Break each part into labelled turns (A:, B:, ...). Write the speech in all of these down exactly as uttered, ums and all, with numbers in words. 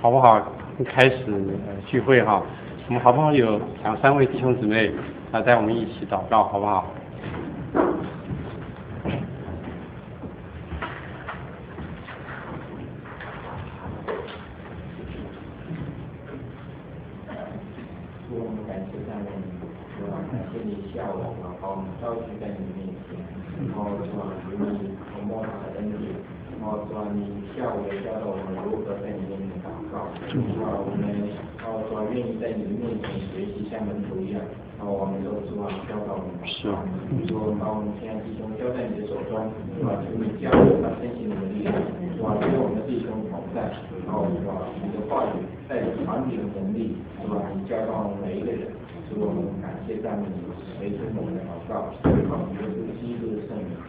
A: 好不好开始呃聚会哈？我们好不好有两三位弟兄姊妹来带我们一起祷告，好不好？
B: 主，我们感谢赞美你，主啊，感谢你下午啊，把我们召集在你面前，然后主啊，与你同摸他的恩典，然后主啊，你下午也教导我们如何在你面前祷告，主啊，我们然后主啊，愿意在你的面前学习像门徒一样，然后我们都主啊教导我们，是啊，主把我们亲爱弟兄交在你的手中，主啊，求你加入他身心灵的力量，主啊，与我们的弟兄同在，然后主啊，你的话语带着团体的能力，主啊，你教导每一个人，主我们感谢赞美你，垂听我们的祷告，靠主耶稣基督的圣名。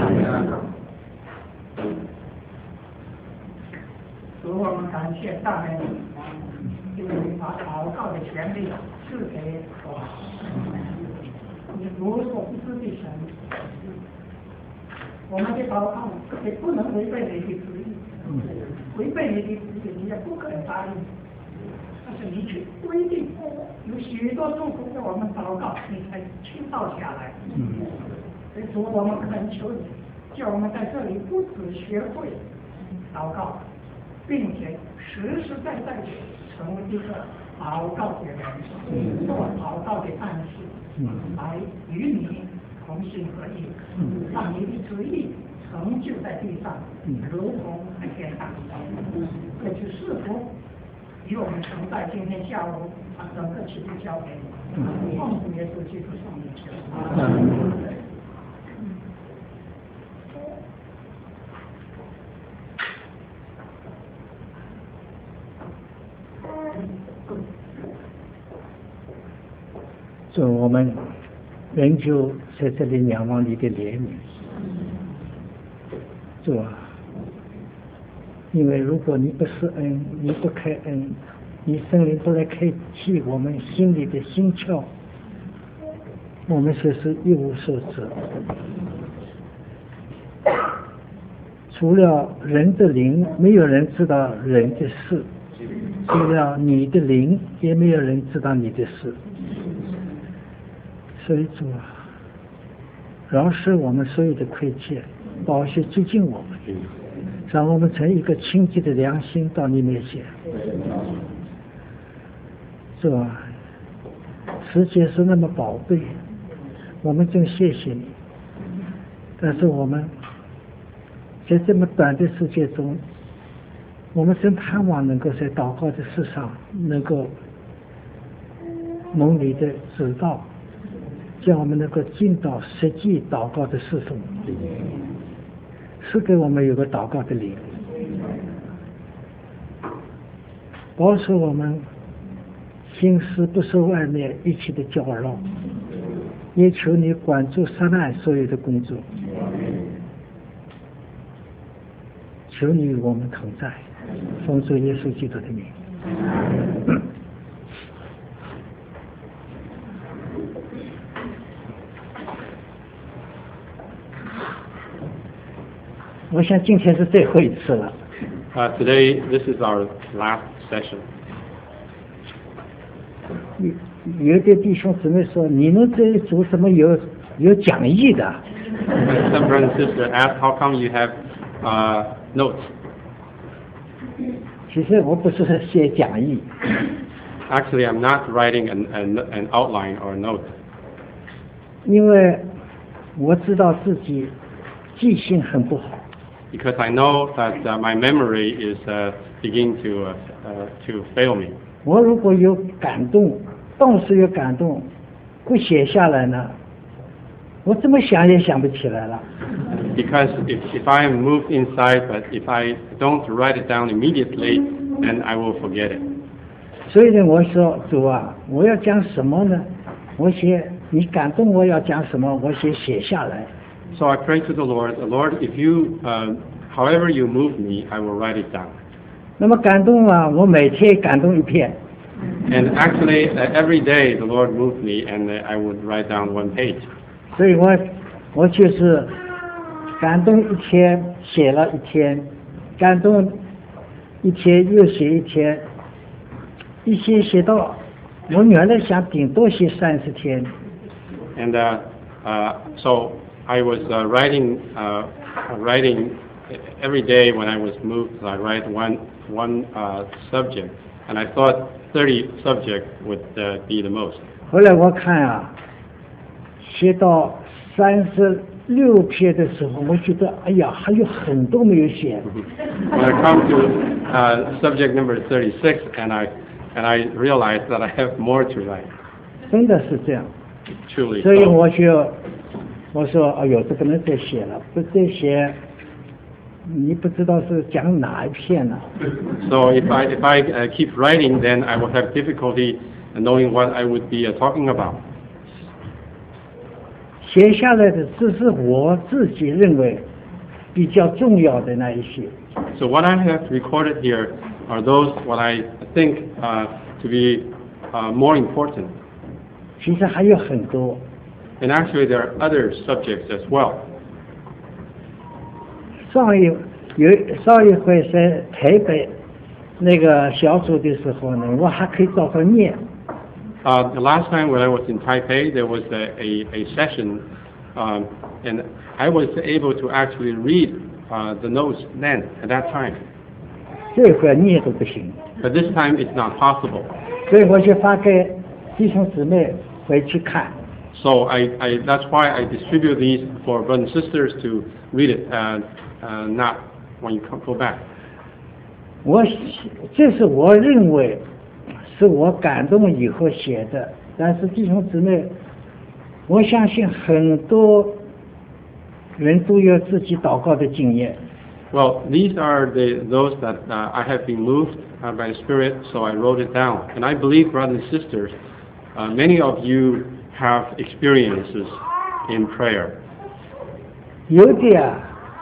C: 主，我们感谢赞美你，因为你把祷告的权利赐给我，你无所不知的神，我们的祷告也不能违背你的旨意，违背你的旨意你也不可能答应，但是你却规定有许多祝福给我们祷告，你才倾倒下来。所以主，我们恳求你，叫我们在这里不只学会祷告，并且实实在在的成为一个祷告的人，做祷告的暗示，来与你同心合意，让你的旨意成就在地上，如同在天上。这就似乎与我们承在今天下午把整个期都交给你，奉主耶稣基督圣名求。
D: 主，我们仍旧在这里仰望你的怜悯，主啊，因为如果你不施恩，你不开恩，你圣灵不来开启我们心里的心窍，我们却是一无所知。除了人的灵，没有人知道人的事；除了你的灵，也没有人知道你的事。所以主啊，饶恕我们所有的亏欠，保血接近我们，让我们成一个清洁的良心到你面前。主啊，世界是那么宝贝，我们真谢谢你。但是我们在这么短的世界中，我们真盼望能够在祷告的事上能够蒙你的指导，叫我们能够进到实际祷告的事中，是给我们有个祷告的灵，保守我们心思不受外面一切的搅扰，也求你管住撒旦所有的工作，求你与我们同在，奉主耶稣基督的名。我想今天是最后一次了。
A: Uh, today, this is our last session.
D: 有有的弟兄姊妹说：“你们这一组怎么有有讲义的？”
A: Some brother and sister asked, "How come you have uh, notes?"
D: 其实我不是写讲义。
A: Actually, I'm not writing an an, an outline or a note.
D: 因为我知道自己记性很不好。
A: Because I know that uh, my memory is uh, beginning to uh, uh, to fail me.
D: 我如果有感动，当时有感动，不写下来呢，我怎么想也想不起来了。
A: Because if if I am moved inside, but if I don't write it down immediately, then I will forget it.
D: 所以呢，我说主啊，我要讲什么呢？我写你感动我要讲什么，我写写下来。
A: So I pray to the Lord, Lord, if you, uh, however you move me, I will write it down.
D: 那么感动啊，我每天感动一篇。
A: And actually, uh, every day the Lord moved me, and uh, I would write down one page.
D: 所以我我就是感动一天写了一天，感动一天又写一天， 一些写到我原来想顶多写三十天。
A: And uh, uh, so I was uh, writing, uh, writing every day when I was moved. I write one one uh, subject, and I thought thirty subject would uh, be the most.
D: 后来我看啊，写到三十六篇的时候，我觉得哎呀，还有很多没有写。
A: When I come to uh, subject number thirty-six, and I and I realized that I have more to write.
D: 真的是这样。
A: Truly.
D: 所以我就我说，哎呦，这个人再写了，不再写，你不知道是讲哪一篇呢。
A: So if I if I uh, keep writing, then I will have difficulty knowing what I would be uh, talking about.
D: 写下来的只是我自己认为比较重要的那一些。
A: So what I have recorded here are those what I think uh, to be uh, more important.
D: 其实还有很多。
A: And actually, there are other subjects as well.
D: 上一有上一回在台北那个小组的时候呢，我还可以照着念。
A: Uh, the last time when I was in Taipei, there was a, a, a session, um, and I was able to actually read uh, the notes then at that time.
D: 这回念都不行。
A: But this time it's not possible.
D: 所以我就发给弟兄姊妹回去看。
A: So I, I, that's why I distribute these for brothers and sisters to read it, and uh, not when you come, go back.
D: 我这是我认为是我感动以后写的，但是弟兄姊妹，我相信很多人都有自己祷告的经验。
A: Well, these are the those that uh, I have been moved uh, by the Spirit, so I wrote it down. And I believe, brothers and sisters, uh, many of you have experiences in prayer.
D: 有的啊，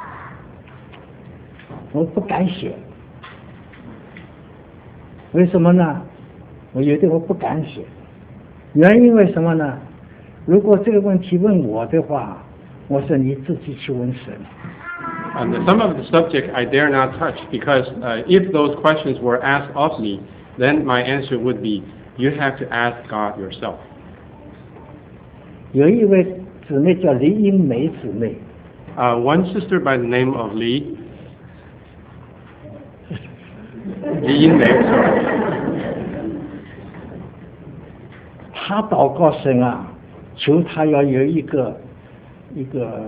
D: 我不敢写，为什么呢？我有的我不敢写，原因为什么呢？如果这个问题问我的话，我说你自己去问神。
A: And some of the subject I dare not touch because uh, if those questions were asked of me, then my answer would be, you have to ask God yourself.
D: 有一位姊妹叫李英梅姊妹。
A: Uh, one sister by the name of Li. Li Yinmei, sorry.
D: 她祷告神啊，求她要有一个一个，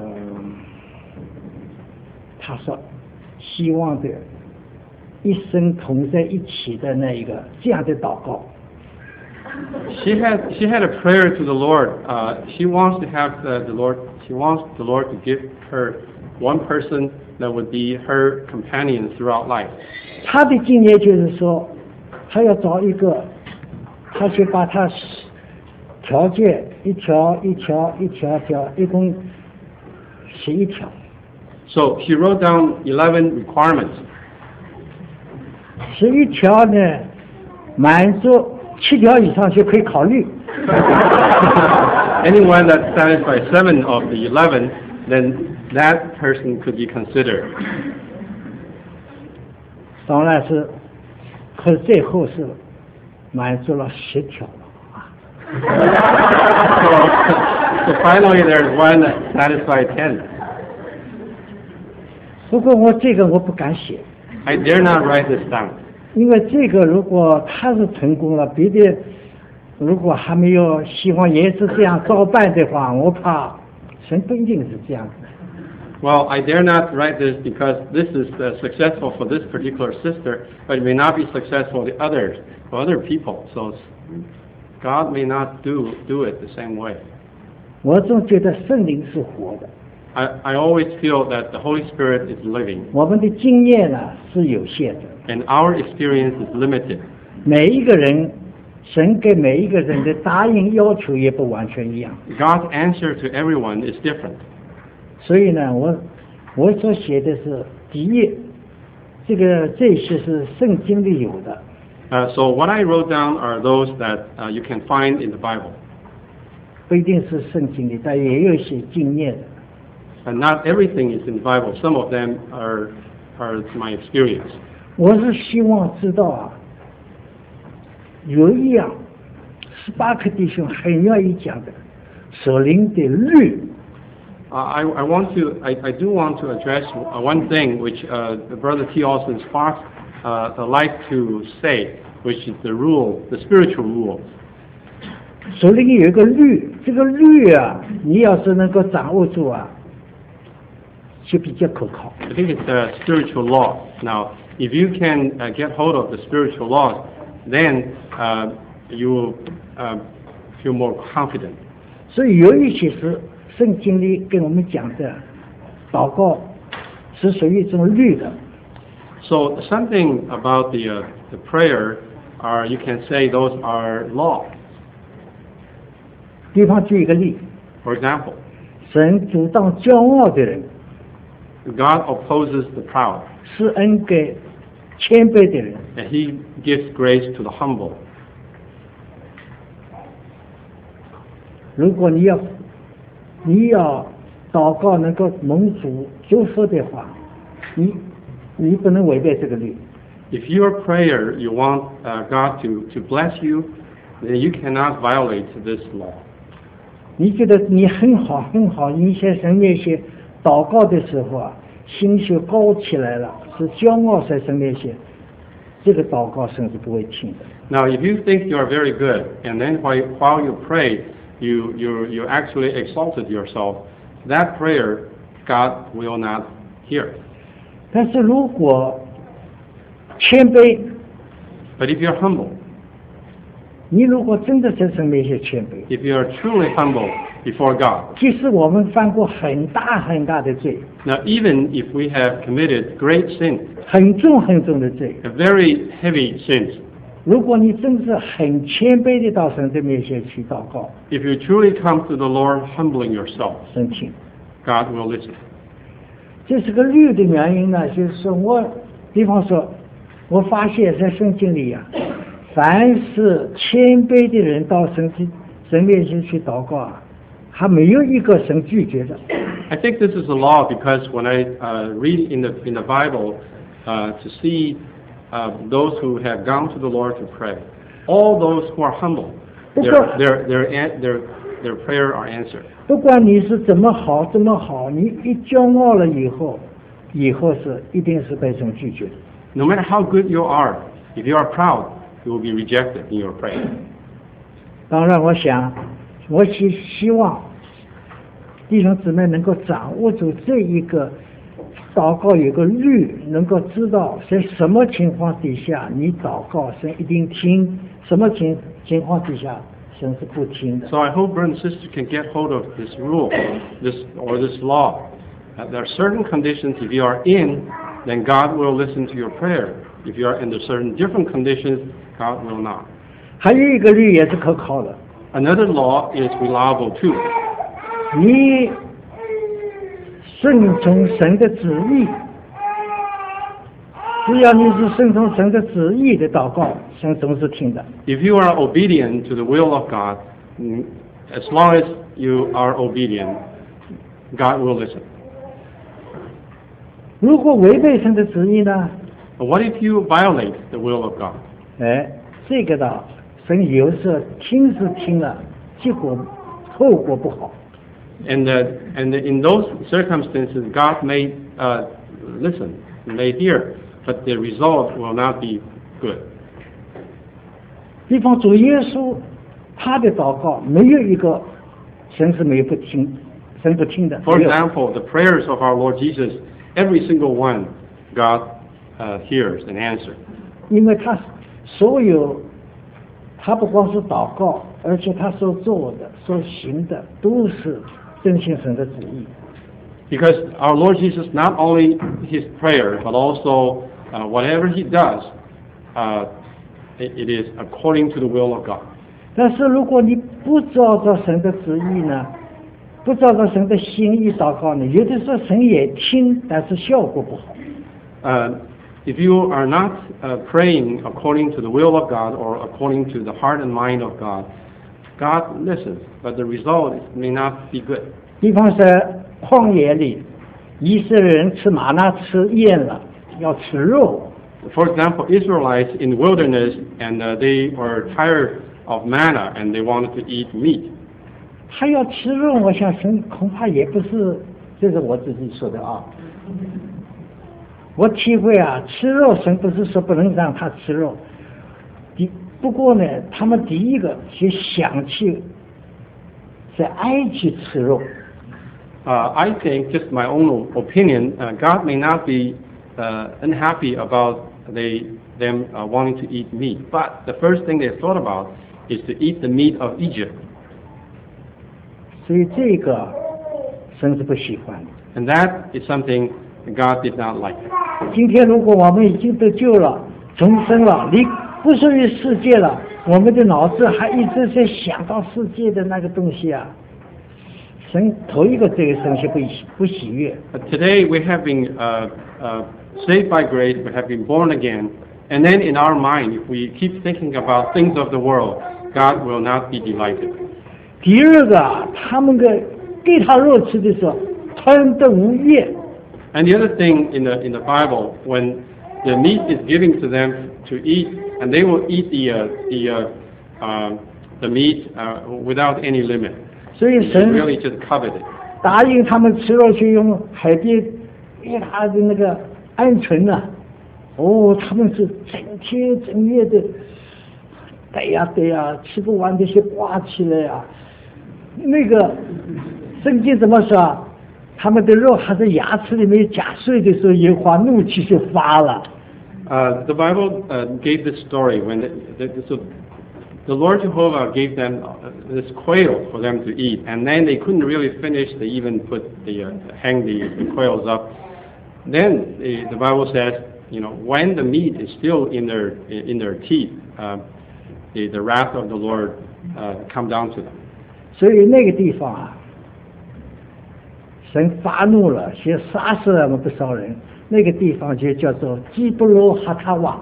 D: 她说希望的一生同在一起的那一个这样的祷告。
A: She had she had a prayer to the Lord. Uh, she wants to have the, the Lord. She wants the Lord to give her one person that would be her companion throughout life.
D: 她的经验就是说，她要找一个，她就把她条件一条一条一条条，一共十一条。
A: So she wrote down eleven requirements.
D: 十一条呢，满足。七条以上就可以考虑。
A: Anyone that satisfies seven of the eleven, then that person could be considered.
D: 当然是，可是最后是满足了十条啊。
A: So, so finally, there's one that satisfied ten.
D: 不过我这个我不敢写。
A: I dare not write this down.
D: 因为这个，如果他是成功了，别的如果还没有希望也是这样照办的话，我怕神不一定是这样子。
A: Well, I dare not write this because this is uh, successful for this particular sister, but it may not be successful for the others, for other people. So God may not do do it the same way.
D: 我总觉得圣灵是活的。
A: I I always feel that the Holy Spirit is living.
D: 我们的经验呢是有限的。
A: And our experience is limited.
D: 每一个人，神给每一个人的答应要求也不完全一样。
A: God's answer to everyone is different.
D: 所以呢，我我所写的是第一，这个这些是圣经里有的。
A: Uh, so what I wrote down are those that uh, you can find in the Bible.
D: 不一定是圣经里，但也有一些经验的。
A: And not everything is in the Bible. Some of them are are my experience.
D: 我是希望知道啊， 有一样，十八克弟兄很愿意讲的，所领的律。
A: Uh, I, I want to, I, I do want to address uh, one thing which uh, Brother T. Austin Sparks uh, like to say, which is the rule, the spiritual rule.
D: 所领有一个律，这个律啊，你要是能够掌握住啊，就比较可靠。
A: I think it's a spiritual law. Now, if you can uh, get hold of the spiritual laws, then uh, you will uh, feel more confident.
D: 所以有一些是圣经里跟我们讲的，祷告是属于一种律的。
A: So something about the uh, the prayer, are you can say those are law.
D: 比方举一个例，
A: For example,
D: 神阻挡骄傲的人，
A: God opposes the proud,
D: 施恩给谦卑的人。
A: and He gives grace to the humble.
D: 如果你要你要祷告能够蒙主祝福的话，你你不能违背这个律。
A: If your prayer you want uh, God to to bless you, then you cannot violate this law.
D: 你觉得你很好很好，你在神面前祷告的时候啊，心就高起来了，是骄傲在神面前，这个祷告神是不会听的。
A: Now, if you think you are very good, and then while while you pray, you you you actually exalted yourself, that prayer God will not hear.
D: 但是如果谦卑，
A: But if you're humble,
D: 你如果真的在神面前谦卑，
A: if you are truly humble before God,
D: 即使我们犯过很大很大的罪，
A: now even if we have committed great sins,
D: 很重很重的罪，
A: a very heavy sins,
D: 如果你真是很谦卑的到神的面前去祷告，
A: if you truly come to the Lord humbling yourself,
D: 神听。
A: God will listen.
D: 这是个律的原因呢，就是说我，比方说，我发现在圣经里啊，凡是谦卑的人到神去神面前去祷告啊，还没有一个神拒绝的。
A: I think this is a law because when I uh, read in the in the Bible uh, to see uh, those who have gone to the Lord to pray, all those who are humble, their their their an- their their prayer are answered.
D: 不管你是怎么好怎么好，你一骄傲了以后，以后是一定是被神拒绝的。
A: No matter how good you are, if you are proud, you will be rejected in your prayer.
D: 当然，我想，我希希望弟兄姊妹能够掌握住这一个祷告有个律，能够知道在什么情况底下你祷告神一定听，什么情情况底下神是不听的。
A: So I hope brothers and sisters can get hold of this rule, this or this law. Uh, there are certain conditions if you are in, then God will listen to your prayer. If you are in the certain different conditions, God will not.
D: 还有一个律也是可靠的，
A: Another law is reliable too.
D: 你顺从神的旨意，只要你是顺从神的旨意的祷告，神总是听的。
A: If you are obedient to the will of God, mm, as long as you are obedient, God will listen.
D: 如果违背神的旨意呢？
A: But what if you violate the will of God?
D: 哎，这个的神有时候听是听了，结果后果不好。
A: And uh, and in those circumstances, God may uh, listen, may hear, but the result will not be good.
D: 比方主耶稣，他的祷告没有一个神是没有不听，神不听的。
A: For
D: 没有
A: example, the prayers of our Lord Jesus, every single one, God uh, hears and answers.
D: 因为他所有，他不光是祷告，而且他所做的、所行的都是遵行神的旨意。
A: Because our Lord Jesus, not only his prayer, but also uh, whatever he does, uh, it, it is according to the will of God.
D: 但是如果你不照着神的旨意呢，不照着神的心意祷告呢，有的时候神也听，但是效果不好。
A: Uh, if you are not uh, praying according to the will of God or according to the heart and mind of God, God listens, but the result may not be good.
D: 比方说旷野里，以色列人吃玛纳吃厌了，要吃肉，
A: for example, Israelites in wilderness, and uh, they were tired of manna and they wanted to eat meat.
D: 他要吃肉，我想神恐怕也不是，这是我自己说的啊。我体会啊，吃肉神不是说不能让他吃肉，第不过呢，他们第一个就想去在埃及吃肉。
A: Uh, I think, just my own opinion, uh, God may not be uh, unhappy about they them uh, wanting to eat meat, but the first thing they thought about is to eat the meat of Egypt.
D: 所以这个神是不喜欢的。
A: And that is something God did not like.
D: 今天如果我们已经得救了、重生了，离不属于世界了，我们的脑子还一直在想到世界的那个东西啊，神头一个这个东西不喜不喜悦。
A: But today we have been uh, uh, saved by grace, we have been born again, and then in our mind, if we keep thinking about things of the world, God will not be delighted.
D: 第二个啊，他们的给他肉吃的时候，吞得无厌。
A: And the other thing in the in the Bible, when the meat is given to them to eat, and they will eat the uh, the uh, uh, the meat uh, without any limit.
D: 所以
A: They
D: 神
A: really just covet it.
D: 答应他们吃肉去用海边给他的那个鹌鹑呐、啊，哦，他们是整天整夜的逮呀逮呀，吃不完这些刮起来呀、啊。那个圣经怎么说啊？他们的肉还在牙齿里面夹碎的时候，耶和华怒气就发了。
A: Uh, the Bible uh, gave this story when the, the, so the Lord Jehovah gave them uh, this quail for them to eat, and then they couldn't really finish. They even put the uh, hang the, the quails up. Then the, the Bible says, you know, when the meat is still in their in their teeth, uh, the the wrath of the Lord uh, come down to them.
D: 所以那个地方啊，神发怒了，先杀死了不少人。那个地方就叫做基布罗哈塔瓦。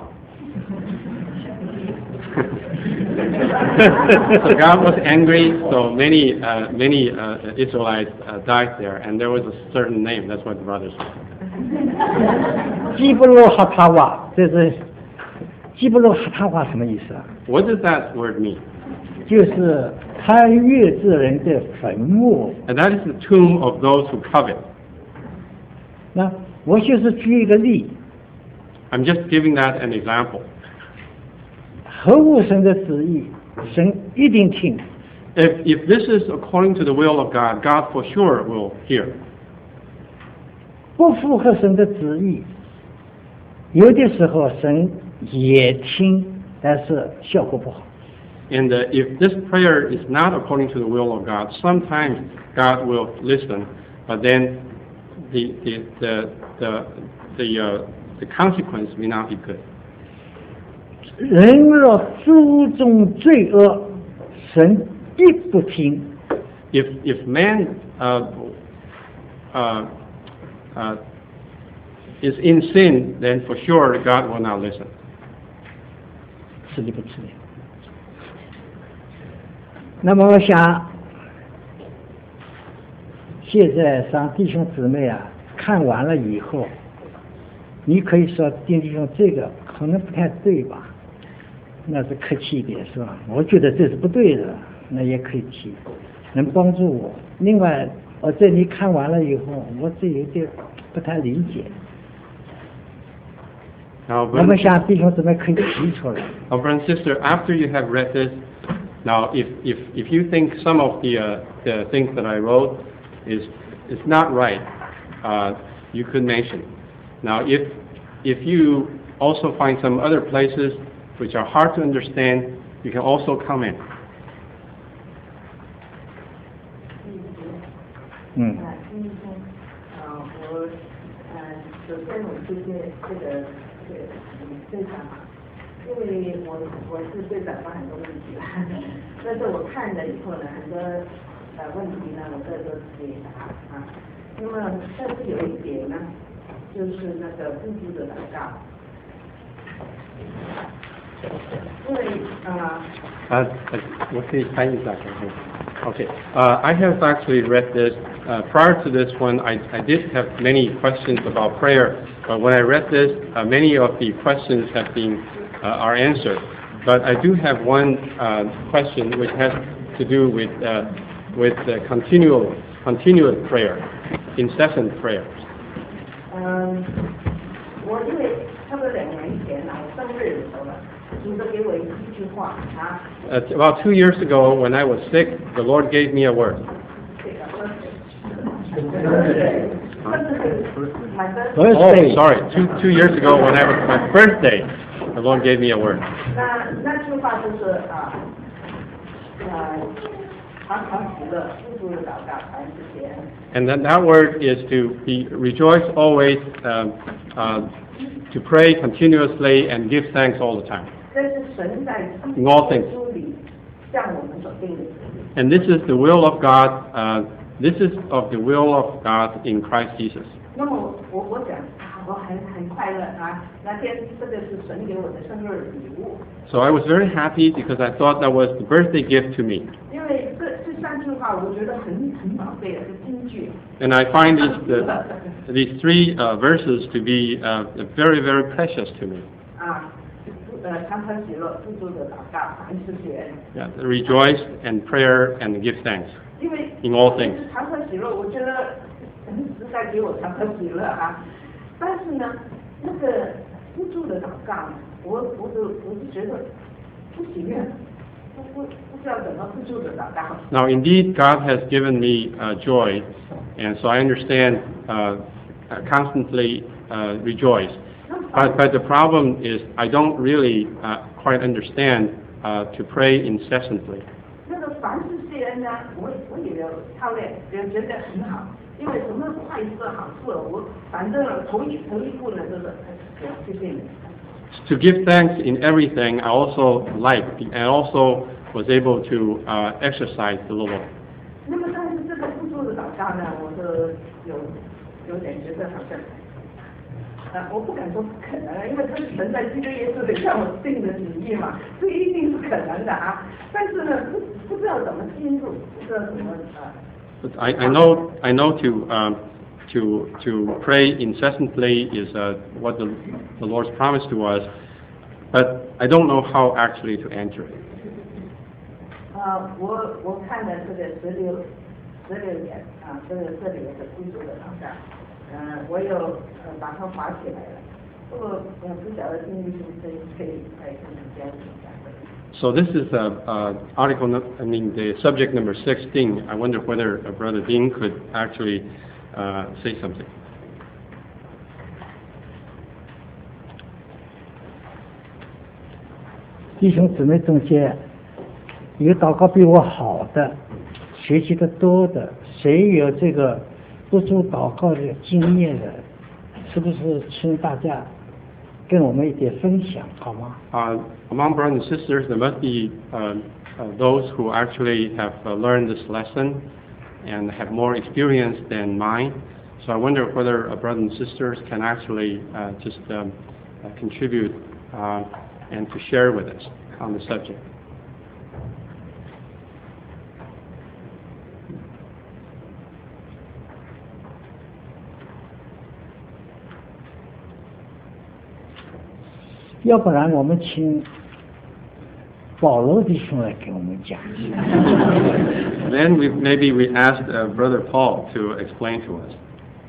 A: So God was angry, so many uh, many uh, Israelites uh, died there, and there was a certain name. That's what the brothers said.
D: 基布罗哈塔瓦，这是基布罗哈塔瓦什么意思啊？
A: What does that word mean?
D: 就是贪悦之人的坟墓。
A: And that is the tomb of those who covet.
D: 那我就是举一个例，
A: I'm just giving that an example.
D: 合乎神的旨意，神一定听。
A: If if this is according to the will of God, God for sure will hear.
D: 不符合神的旨意，有的时候神也听，但是效果不好。
A: And uh, if this prayer is not according to the will of God, sometimes God will listen, but then the the the the the, uh, the consequence may not be good.
D: 人若注重罪恶，神必不听。
A: If if man uh, uh, uh, is in sin, then for sure God will not listen.
D: 吃力不吃力？那么我想，现在让弟兄姊妹啊看完了以后，你可以说弟兄这个可能不太对吧？那是客气一点是吧？我觉得这是不对的，那也可以提，能帮助我。另外，我在你看完了以后，我这有点不太理解。
A: Now,
D: 我们想弟兄姊妹可以提出来。
A: Now, brother and sister, after you have read this, now if if if you think some of the uh, the things that I wrote is is not right, uh, you could mention. Now, if if you also find some other places which are hard to understand, you can also comment.
D: 嗯。
E: 啊，因为说，呃，我呃，首先我谢谢这个这个嗯队长啊，因为我我是队长嘛，很多问题啦，但是我看了以后呢，很多呃问题呢，我这都解答啊。那么，但是有一点呢，就是那个不住的祷告，因为啊。
A: Uh, what can you find that? Okay. Uh, I have actually read this. Uh, prior to this one, I, I did have many questions about prayer, But when I read this, uh, many of the questions have been uh, are answered. But I do have one uh, question which has to do with uh, with uh, continual continual prayer, incessant prayers.
E: 嗯，我因为差不多两年前啊，我生日的时候呢，主就给我一句话啊。
A: Uh, about two years ago, when I was sick, the Lord gave me a word.
E: 这个 birthday， my birthday。
A: Oh, sorry. Two two years ago, when I was my birthday, the Lord gave me a word.
E: 那那句话就是啊，呃，常常喜乐，富足的祷告，凡事谢恩。
A: And that, that word is to be rejoice always, um, uh, to pray continuously and give thanks all the time.
E: 这是神在
A: In all things.
E: 书里向我们所定的旨意。
A: And this is the will of God. Uh, this is of the will of God in Christ Jesus.
E: 那么我我想啊，我很很快乐啊，那天这个是神给我的生日礼物，
A: So I was very happy because I thought that was the birthday gift to me.
E: 因为这这三句话我觉得很很宝贝的，是金句。
A: And I find these, the, these three uh, verses to be uh, very, very precious to me.
E: 啊，呃，常常喜乐，富足的祷告，凡事谢恩。
A: Yeah, rejoice and prayer and give thanks
E: 因为
A: in all things.
E: 常常喜乐，我觉得神实在给我常常喜乐啊。但是呢，那个富足的祷告，我我就我就觉得不行啊，不不不知道怎么富足的祷告。
A: Now, indeed, God has given me uh, joy, and so I understand uh, uh, constantly uh, rejoice. But, but the problem is I don't really uh, quite understand uh, to pray incessantly.
E: 那个凡事谢恩呢，我我也有操练，也觉得很好。因为什么坏事好事，我反正头一头一步呢，就是哎，谢谢你。
A: To give thanks in everything, I also like, and also was able to uh, exercise the Lord.
E: 那么，但是这个付出的祷告呢，我是有有点觉得好像，呃，我不敢说不可能，因为这是神在基督耶稣里向我定的旨意嘛，这一定是可能的啊。但是呢，不不知道怎么进入，不知道怎么啊。
A: But I, I know, I know to um, to to pray incessantly is uh, what the, the Lord's promise to us, but I don't know how actually to enter it.
E: 呃，我我看了这个十六十六年啊，这个这里有个基督的祷告，呃，我有呃把它划起来了，不过呃不晓得听力是不是可以来跟大家讲的。
A: So this is uh, uh, article, no- I mean the subject number sixteen. I wonder whether uh, Brother Dean could actually uh, say something.
D: 弟兄姊妹中间，有祷告比我好的，学习的多的，谁有这个不住祷告的经验的，是不是请大家跟我们一点分享好吗？
A: Uh, among brothers and sisters, there must be uh, uh, those who actually have uh, learned this lesson and have more experience than mine. So I wonder whether uh, brothers and sisters can actually uh, just um, uh, contribute uh, and to share with us on the subject.
D: 要不然我们请保罗弟兄来给我们讲一下。
A: Then we, maybe we asked uh, Brother Paul to explain to us.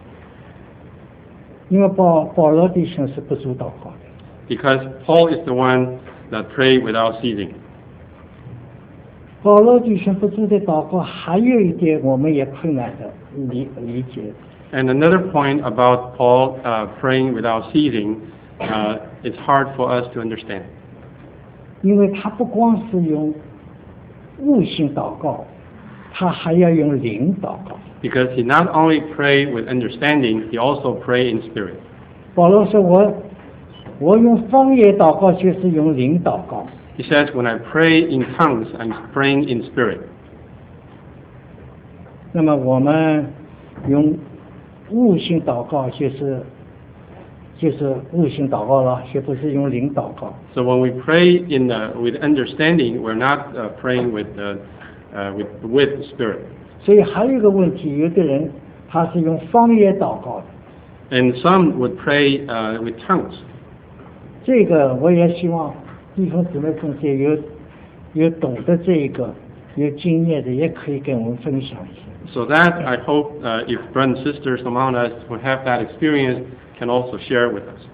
D: 因为保保罗弟兄是不主祷告的，
A: Because Paul is the one that prayed without ceasing.
D: 保罗弟兄不主的祷告，还有一点我们也困难的理理解。
A: And another point about Paul uh, praying without ceasing, uh, it's hard for us to understand.
D: 因为他不光是用悟性祷告，他还要用灵祷告。
A: Because he not only prayed with understanding, he also prayed in spirit.
D: 保罗说我我用方言祷告就是用灵祷告。
A: He says, when I pray in tongues, I'm praying in spirit.
D: 那么我们用悟性祷告就是就是悟性祷告了，却不是用灵祷告。
A: So when we pray in uh, with understanding, we're not uh, praying with, uh, uh, with, with spirit.
D: 所以还有一个问题，有的人他是用方言祷告的，
A: And some would pray uh, with tongues.
D: 这个我也希望弟兄姊妹中间有有懂得这一个有经验的，也可以跟我们分享一下。
A: So that I hope uh, if brothers and sisters among us who have that experience can also share with us.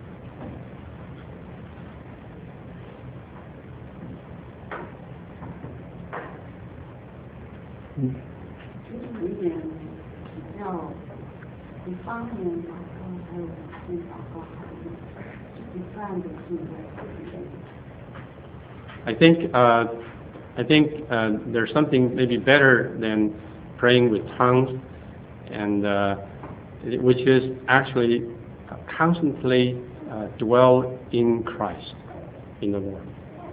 D: 嗯。
F: 就是里面要一方面祷告，还有一祷告，还有一半的是在里面。
A: I think uh, I think uh, there's something maybe better than praying with tongues, and uh, which is actually constantly uh, dwell in Christ, in the Lord.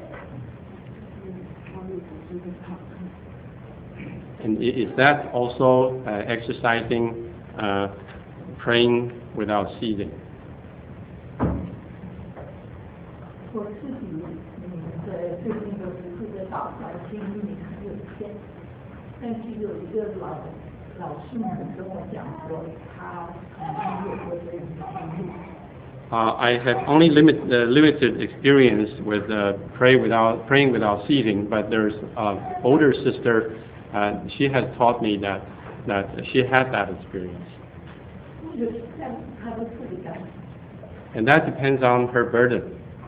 A: And is that also uh, exercising uh, praying without ceasing?
C: 我自己嗯在最近的时候的祷告经历很有限，但是有一个老老师们跟我讲说，他曾经有过这样的经历。
A: Uh, I have only limit, uh, limited experience with uh, pray without praying without ceasing, but there's an older sister. Uh, she has taught me that that she had that experience. And that depends on her burden.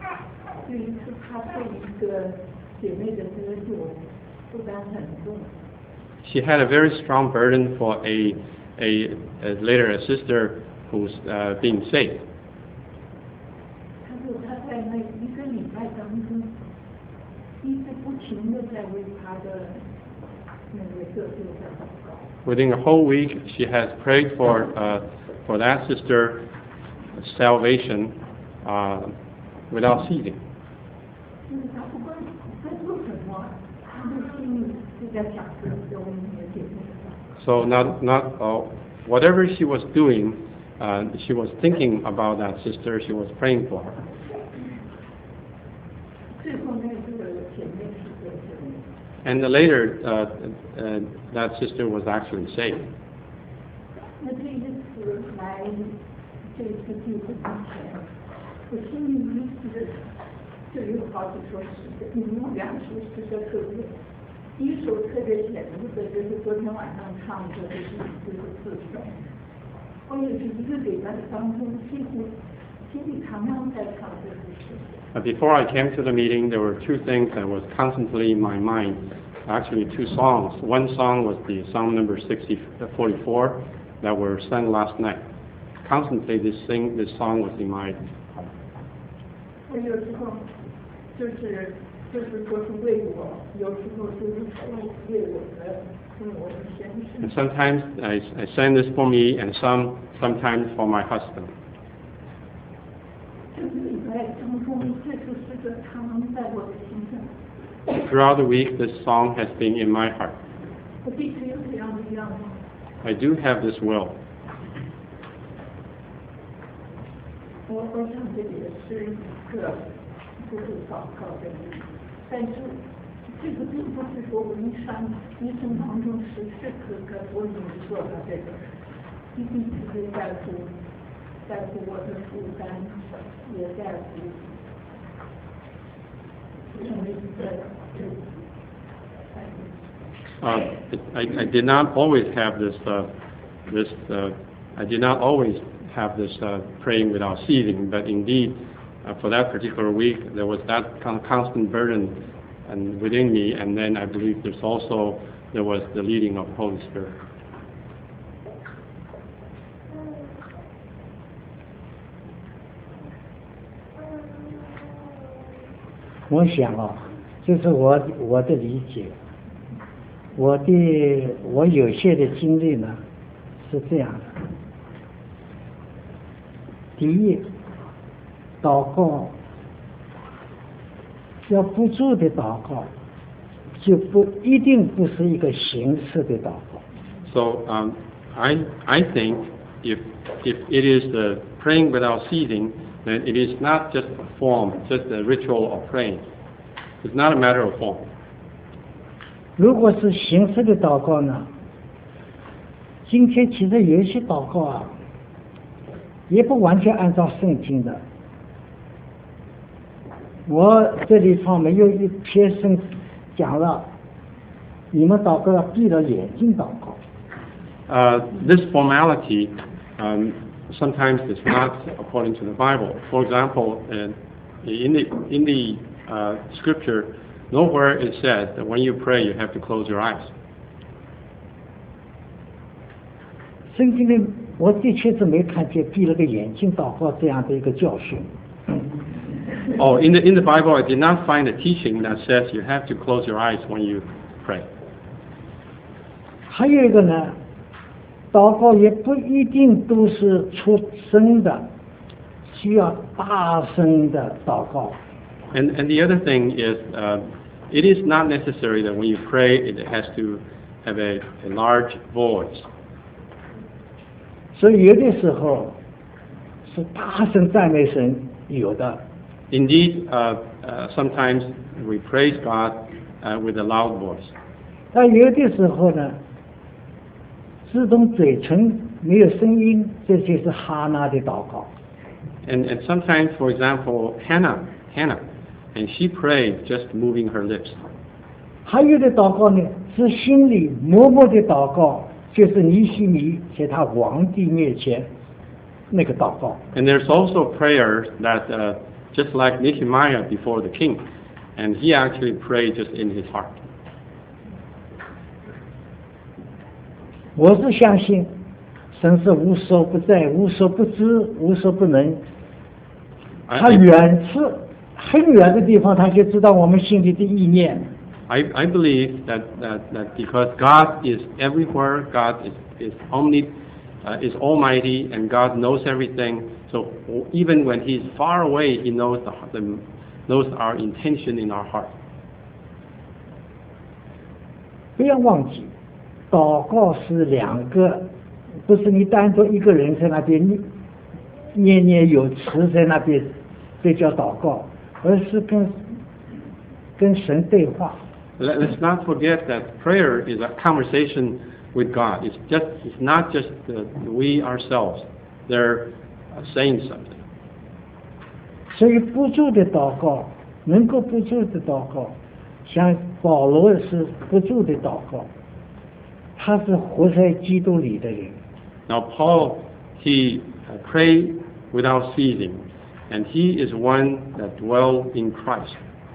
A: She had a very strong burden for a a, a later a sister who's uh, being saved. Within a whole week, she has prayed for uh, for that sister's salvation uh, without ceasing. So not not uh, whatever she was doing, uh, she was thinking about that sister. She was praying for her. And later, uh, uh, that sister was actually saved. Uh, before I came to the meeting, there were two things that was constantly in my mind. Actually, two songs. One song was the song number sixty forty-four that were sung last night. Constantly, this sing this song was in my heart. And sometimes I, I sang this for me, and some sometimes for my husband. Throughout the week, this song has been in my heart. I do have this will. Uh, I, I did not always have this. Uh, this uh, I did not always have this uh, praying without ceasing, but indeed, uh, for that particular week, there was that kind of constant burden and within me, and then I believe there's also there was the leading of the Holy Spirit.
D: 我想啊，就是我我的理解，我的我有些的经历呢是这样的。第一，祷告要不住的祷告，就不一定不是一个形式的祷告。
A: So um, I I think if if it is the praying without ceasing, then it is not just a form, just a ritual of praying. It's not a matter of form.
D: 如果是形式的祷告呢？今天其实有一些祷告啊， 也不完全按照圣经的。我这里方没有一篇圣讲了，你们祷告要闭着眼睛祷告。
A: Uh, this formality um, sometimes is not according to the Bible. For example, in, in the in the uh, scripture, nowhere it says that when you pray you have to close your eyes.
D: 圣经里我的确是没看见闭了个眼睛祷告这样的一个教训。
A: Oh, in the in the Bible, I did not find a teaching that says you have to close your eyes when you pray.
D: 还有一个呢，祷告也不一定都是出声的，需要大声的祷告。
A: And and the other thing is, uh, it is not necessary that when you pray it has to have a, a large voice.
D: 所以有的时候是大声赞美神，有的。
A: Indeed, uh, uh, sometimes we praise God uh, with a loud voice.
D: 但有的时候呢，自动嘴唇没有声音，这就是哈娜的祷告。
A: And and sometimes, for example, Hannah, Hannah, and she prayed just moving her lips.
D: 还有的祷告呢，是心里默默的祷告，就是尼希米在他皇帝面前那个祷告。
A: And there's also prayer that, uh, just like Nehemiah before the king, and he actually prayed just in his heart.
D: 我是相信神是无所不在、无所不知、无所不能。
A: I,
D: 他远处很远的地方，他就知道我们心里的意念。
A: I, I believe that, that, that because God is everywhere, God is, is omni, uh, is almighty, and God knows everything. So even when He's far away, He knows the, the knows our intention in our heart.
D: 不要忘记，祷告是两个，不是你单独一个人在那边念念有词在那边，这叫祷告，而是跟跟神对话。
A: Let, let's not forget that prayer is a conversation with God. It's just it's not just the, we ourselves. They're uh, saying something.
D: 所以不住的祷告，能够不住的祷告，像保罗是不住的祷告，他是活在基督里的人。
A: Now Paul, he uh, prayed without ceasing, and he is one that dwells in Christ.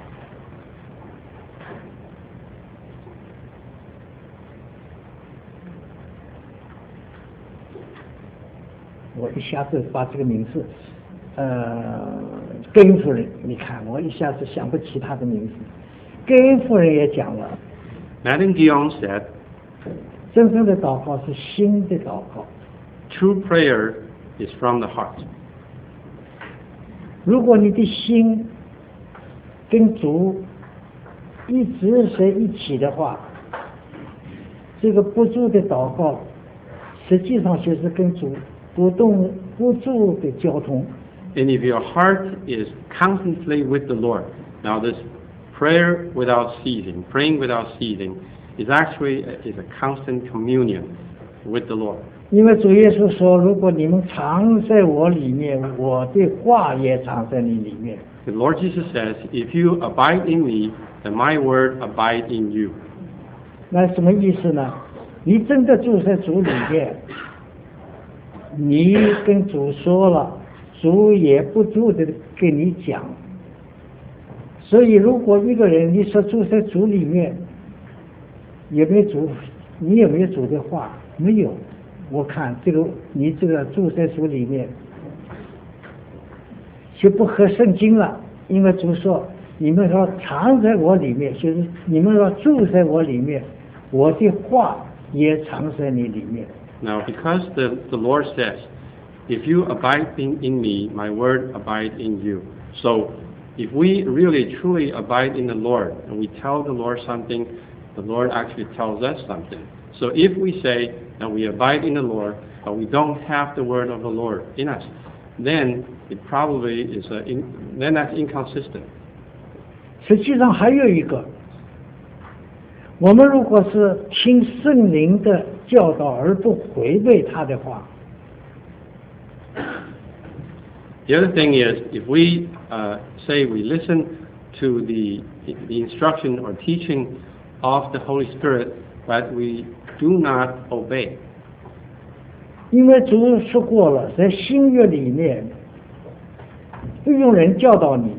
D: 我一下子把这个名字，呃，根恩夫人，你看我一下子想不起她的名字。根恩夫人也讲了，
A: Madame Guyon said,
D: 真正的祷告是心的祷告。
A: true prayer is from the heart.
D: 如果你的心跟主一直在一起的话，这个不住的祷告，实际上就是跟主不动不住的交通。
A: And if your heart is constantly with the Lord, now this prayer without ceasing, praying without ceasing, is actually a, is a constant communion with the Lord.
D: 因为主耶稣说，如果你们藏在我里面，我的话也藏在你里面。
A: The Lord Jesus says, if you abide in me, then my word abide in you.
D: 那什么意思呢？你真的住在主里面，你跟主说了，主也不住的跟你讲。所以，如果一个人你说住在主里面，有没有主？你有没有主的话？没有。我看这个你这个住在主里面，就不合圣经了。因为主说，你们说藏在我里面，就是你们说住在我里面，我的话也藏在你里面。
A: Now, because the, the Lord says, if you abide in, in me, my word abide in you. So, if we really truly abide in the Lord, and we tell the Lord something, the Lord actually tells us something. So if we say that we abide in the Lord, but we don't have the word of the Lord in us, then it probably is a in, then that's inconsistent.
D: 实际上还有一个，我们如果是听圣灵的教导而不违背他的话，
A: The other thing is, if we uh, say we listen to the the instruction or teaching of the Holy Spirit, but we do not obey.
D: 因为主说过了，在新约里面，不用人教导你，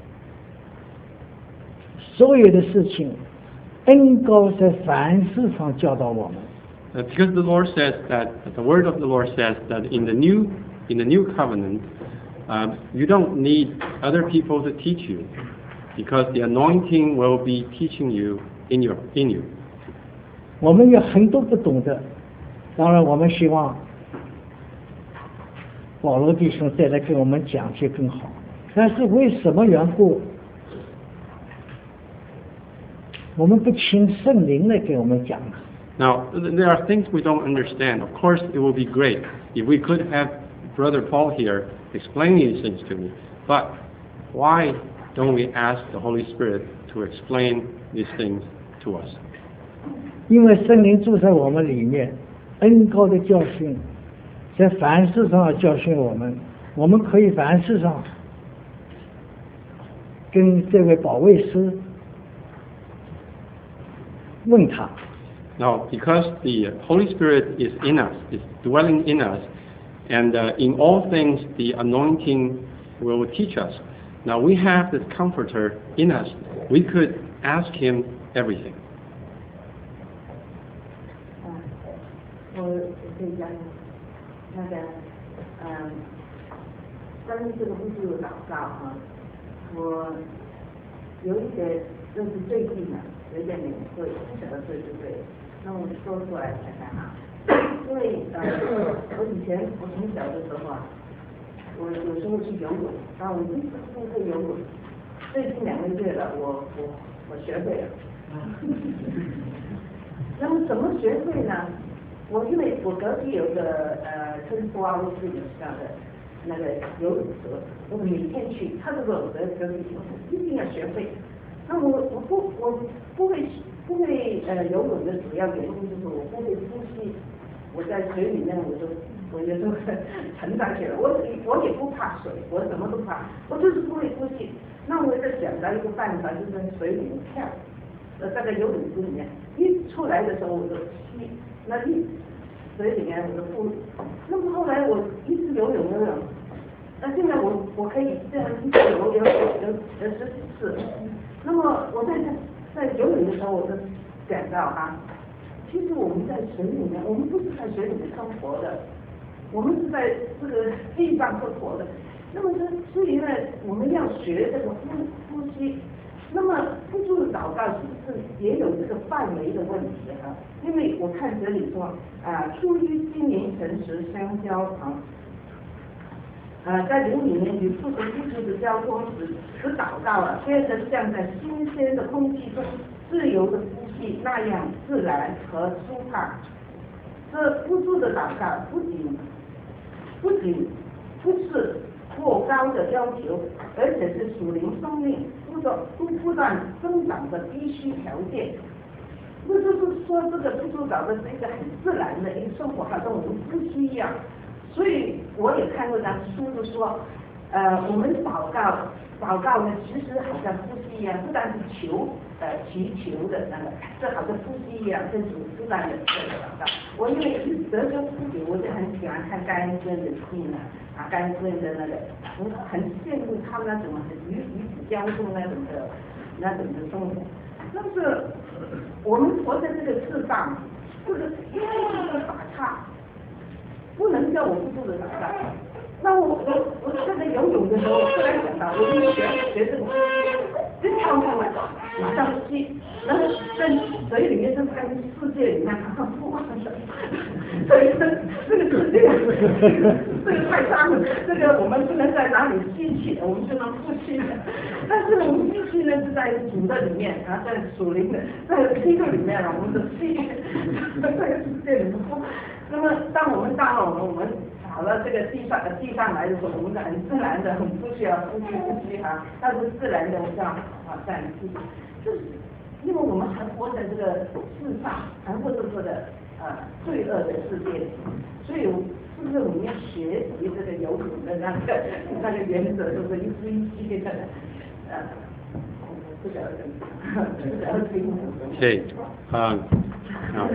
D: 所有的事情，恩膏在凡事上教导我们。
A: Uh, because the Lord says that the word of the Lord says that in the new in the new covenant, uh, you don't need other people to teach you, because the anointing will be teaching you in your in you.
D: 我们有很多不懂的，当然我们希望保罗弟兄再来给我们讲些更好。但是为什么缘故，我们不请圣灵来给我们讲呢？
A: Now, there are things we don't understand. Of course, it would be great if we could have Brother Paul here explain these things to me. But why don't we ask the Holy Spirit to explain these things to us?
D: 因为圣灵住在我们里面，恩膏的教训，在凡事上要教训我们，我们可以凡事上跟这位保卫师问他。
A: Now, because the Holy Spirit is in us, is dwelling in us, and uh, in all things the anointing will teach us. Now, we have this Comforter in us. We could ask Him everything.
E: 嗯，我可以讲那个，嗯，关于这个不住的祷告哈，我有一点就是最近呢，有点领会，不晓得对不对。 那我说出来看看哈，因为呃，我以前我从小的时候啊，我有时候去游泳，然后我一直不会游泳，最近两个月了，我我我学会了。那么怎么学会呢？我因为我隔壁有个呃村多啊，我自己上的那个游泳池，我每天去，他如果我在隔壁，我一定要学会。那我我不我不会。 不会呃游泳的主要原因就是我不会呼吸，我在水里面我就我有时候沉下去了，我我也不怕水，我什么都怕，我就是不会呼吸。那我就想到一个办法，就是在水里面跳，呃，在游泳池里面一出来的时候我就吸，那一水里面我就呼。那么后来我一直游泳游泳，那现在我我可以这样一直游游游游游十几次。那么我在在游泳的时候，我就想到哈，其实我们在水里面，我们不是在水里面生活的，我们是在这个地上生活的。那么说，所以呢，我们要学这个呼呼吸。那么不住的祷告是不是也有这个范围的问题啊？因为我看这里说啊，出于心灵诚实相交啊。 呃，在灵里面与父和基督的交通时，使祷告啊，变得像在新鲜的空气中自由的呼吸那样自然和舒畅。这不住的祷告不仅不仅不是过高的要求，而且是属灵生命不断不不断增长的必须条件。那就是说，这个不住祷告是一个很自然的一个生活，好像我们呼吸一样。 所以我也看过一张书，就说，呃，我们祷告，祷告呢，其实好像呼吸一样，不但是求，呃，祈求的那个，这好像呼吸一样，跟主自然的这个祷告。我因为德州书籍，我就很喜欢看甘恩的信啊，啊，甘恩的那个，很很羡慕他们那种与与子交通那种的那种的生活。但是我们活在这个世上，这个因为这个打岔。 不能叫我不住的祷告。那我我我在那游泳的时候，我突然想到，我就学学这个呼吸，就跳上来，马上呼吸，然后在水里面就跟世界里面好像不完的，所以这这个世界，这个太脏了，这个我们不能在哪里吸气，我们就能呼吸的。但是我们吸气呢是在主的里面，啊，在属灵的，在基督里面了，我们的吸，在这个世界里面呼。 那么，当我们到了我们我们跑到这个地上地上来的时候，我们是很自然的，很不需要呼吸呼吸哈，它是自然的这样啊这样呼吸，就是因为我们还活在这个世上，还活在这个呃罪恶的世界里，所以是不是我们要学习这个游泳的那个那个原则，是不是一呼一吸的？呃，这个这个要听。
A: Okay. Um, no.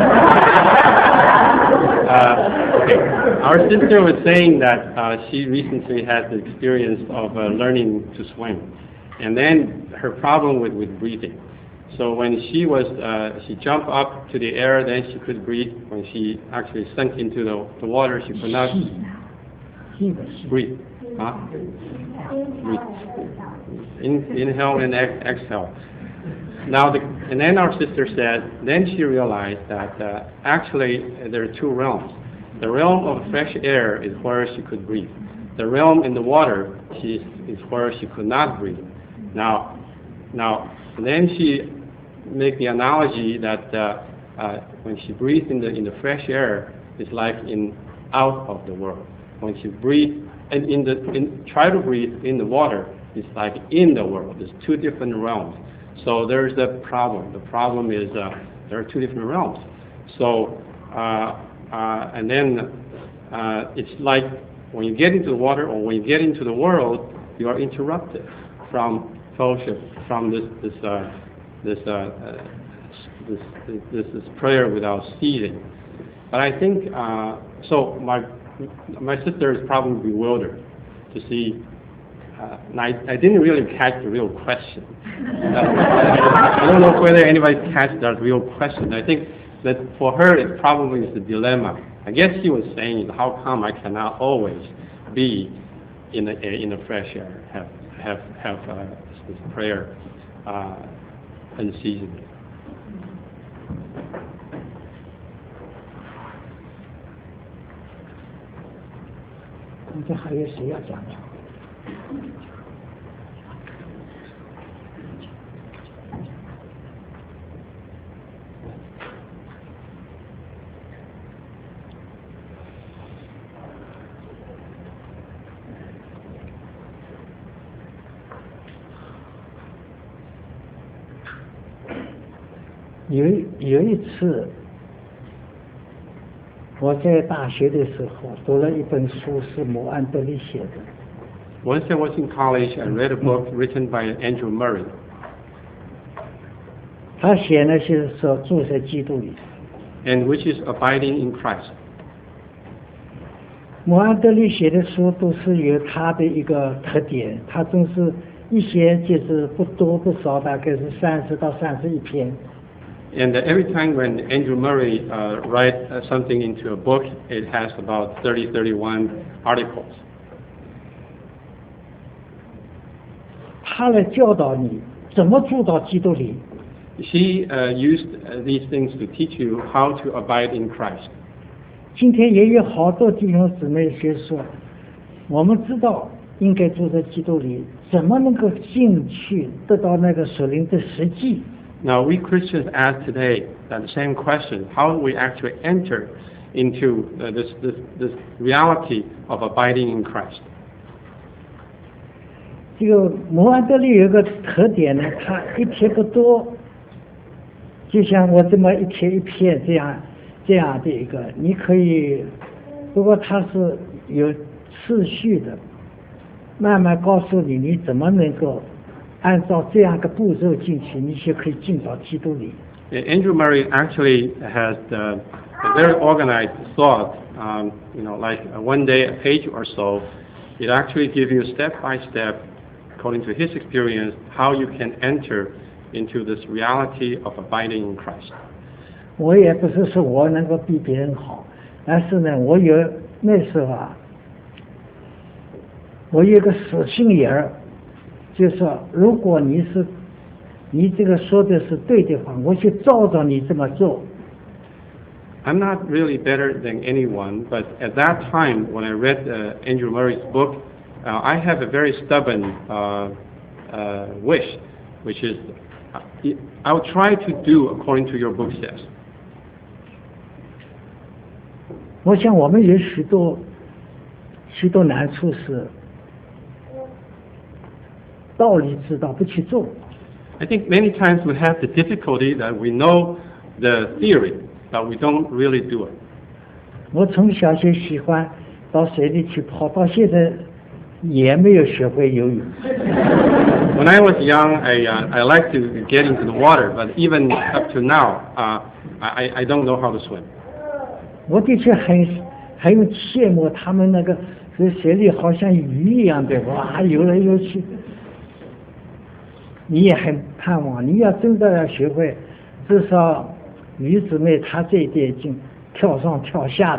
A: uh, okay. Our sister was saying that uh, she recently had the experience of uh, learning to swim, and then her problem with, with breathing. So when she was, uh, she jumped up to the air, then she could breathe. When she actually sunk into the, the water, she could not breathe. Huh? Breathe. In, inhale and ex exhale. Now, the, and then our sister said, then she realized that uh, actually uh, there are two realms. The realm of fresh air is where she could breathe. The realm in the water she, is where she could not breathe. Now, now, then she make the analogy that uh, uh, when she breathes in the in the fresh air, it's like in out of the world. When she breathes and in the in, try to breathe in the water, it's like in the world. There's two different realms. So there's the problem. The problem is uh, there are two different realms. So uh, uh, and then uh, it's like when you get into the water or when you get into the world, you are interrupted from fellowship, from this this uh, this, uh, uh, this this this prayer without ceasing. But I think uh, so. My my sister is probably bewildered to see. Uh, and I, I didn't really catch the real question. Uh, I, I don't know whether anybody catch that real question. I think that for her it probably is a dilemma. I guess she was saying, how come I cannot always be in the in the fresh air, have have have uh, this prayer uh, unceasingly.
D: 这还有谁要讲的？有有一次，我在大学的时候读了一本书，是摩安德利写的。
A: Once I was in college, I read a book written by Andrew Murray.
D: 他写呢是说住在基督里。
A: And which is abiding in Christ.
D: 摩安德利写的书都是有他的一个特点，他总是一些就是不多不少，大概是三十到三十一篇。
A: And uh, every time when Andrew Murray uh, writes uh, something into a book, it has about thirty, thirty-one articles.
D: 他来教导你怎么住到基督里。
A: She uh, used uh, these things to teach you how to abide in Christ.
D: 今天也有好多弟兄姊妹学说，我们知道应该住在基督里，怎么能够进去得到那个属灵的实际？
A: Now, we Christians ask today that same question: how do we actually enter into uh, this, this this reality of abiding in Christ?
D: 这个摩安德利有一个特点呢，它一篇不多，就像我这么一篇一篇这样这样的一个，你可以，不过它是有次序的，慢慢告诉你你怎么能够。 按照这样个步骤进去，你就可以进到基督里。
A: Andrew Murray actually has the, a very organized thought. Um, you know, like uh, one day, a page or so. It actually gives you step by step, according to his experience, how you can enter into this reality of abiding in Christ.
D: 我也不是说我能够比别人好，但是呢，我有那时候啊，我有个死心眼儿。 就是说，如果你是你这个说的是对的话，我就照着你这么做。
A: I'm not really better than anyone, but at that time when I read uh, Andrew Murray's book, uh, I have a very stubborn uh, uh, wish, which is uh, I will try to do according to your book says.
D: 我想我们有许多许多难处是。 道理知道不去做。
A: I think many times we have the difficulty that we know the theory, but we don't really do it.
D: 我从小就喜欢到水里去泡，到现在也没有学会游泳。
A: When I was young, I uh, I like to get into the water, but even up to now, uh, I I don't know how to swim.
D: 我的确很很羡慕他们那个在水里好像鱼一样的，哇，游来游去。你也很盼望，你要真的要学会，至少于姊妹她这一点已经跳上跳下的。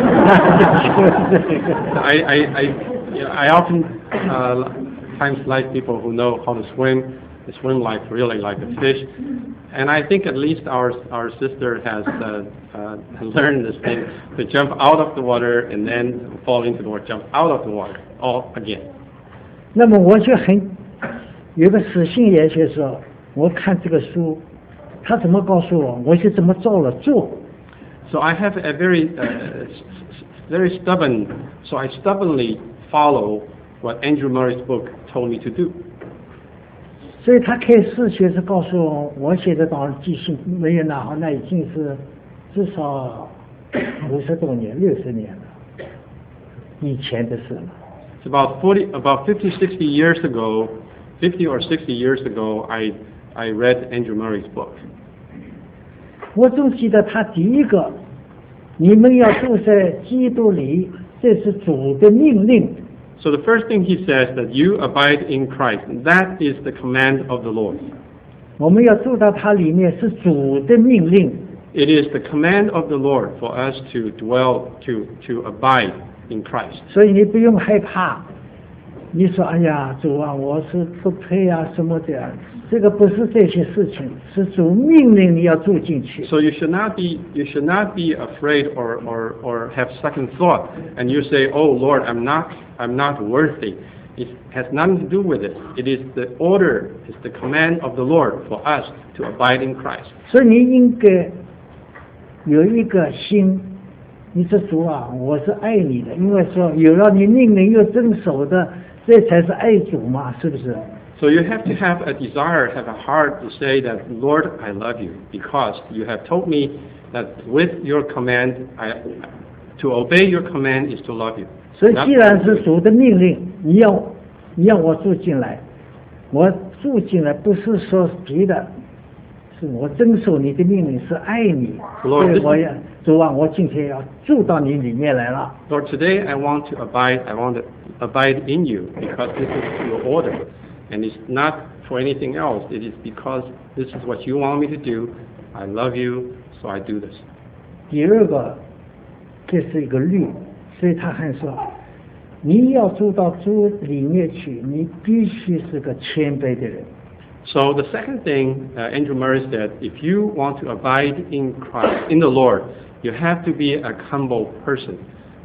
A: I I I I often uh, times like people who know how to swim. They swim like really like a fish, and I think at least our our sister has uh, uh, learned this thing to jump out of the water and then fall into the water, jump out of the water, all again.
D: 那么我就很有个死性也就是说，我看这个书，他怎么告诉我，我就怎么照了做。
A: So I have a very uh, very stubborn, so I stubbornly follow what Andrew Murray's book told me to do.
D: 所以他开始学是告诉我，我写的当然记性没有那好，那已经是至少五十多年、六十年了，以前的事了。
A: It's about forty, about fifty, sixty years ago, fifty or sixty years ago, I I read Andrew Murray's book.
D: 我总记得他第一个，你们要住在基督里，这是主的命令。
A: So the first thing he says that you abide in Christ. That is the command of the Lord.
D: 我们要住到他里面是主的命令。
A: It is the command of the Lord for us to dwell, to to abide in Christ.
D: 所以你不用害怕。你说哎呀，主啊，我是不配啊什么的，这个不是这些事情，是主命令你要住进去。
A: So you should not be you should not be afraid or or or have second thought, and you say, "Oh Lord, I'm not I'm not worthy." It has nothing to do with it. It is the order, it's the command of the Lord for us to abide in Christ.
D: 所以你应该有一个心，你说主啊，我是爱你的，因为说有了你命令又遵守的，这才是爱主嘛，是不是？
A: So you have to have a desire, have a heart to say that, Lord, I love you, because you have told me that with your command, I, to obey your command is to love you.
D: 所以既然是主的命令，你要你要我住进来，我住进来不是说别的，是我遵守你的命令，是爱你，所以我要主啊，我今天要住到你里面来了。
A: Lord, today I want to abide, I want to abide in you, because this is your order. And it's not for anything else. It is because this is what you want me to do. I love you, so I do this.
D: 第二个，这是一个律，所以他还说，你要住到主里面去，你必须是个谦卑的人。
A: So the second thing, uh, Andrew Murray said, if you want to abide in Christ, in the Lord, you have to be a humble person.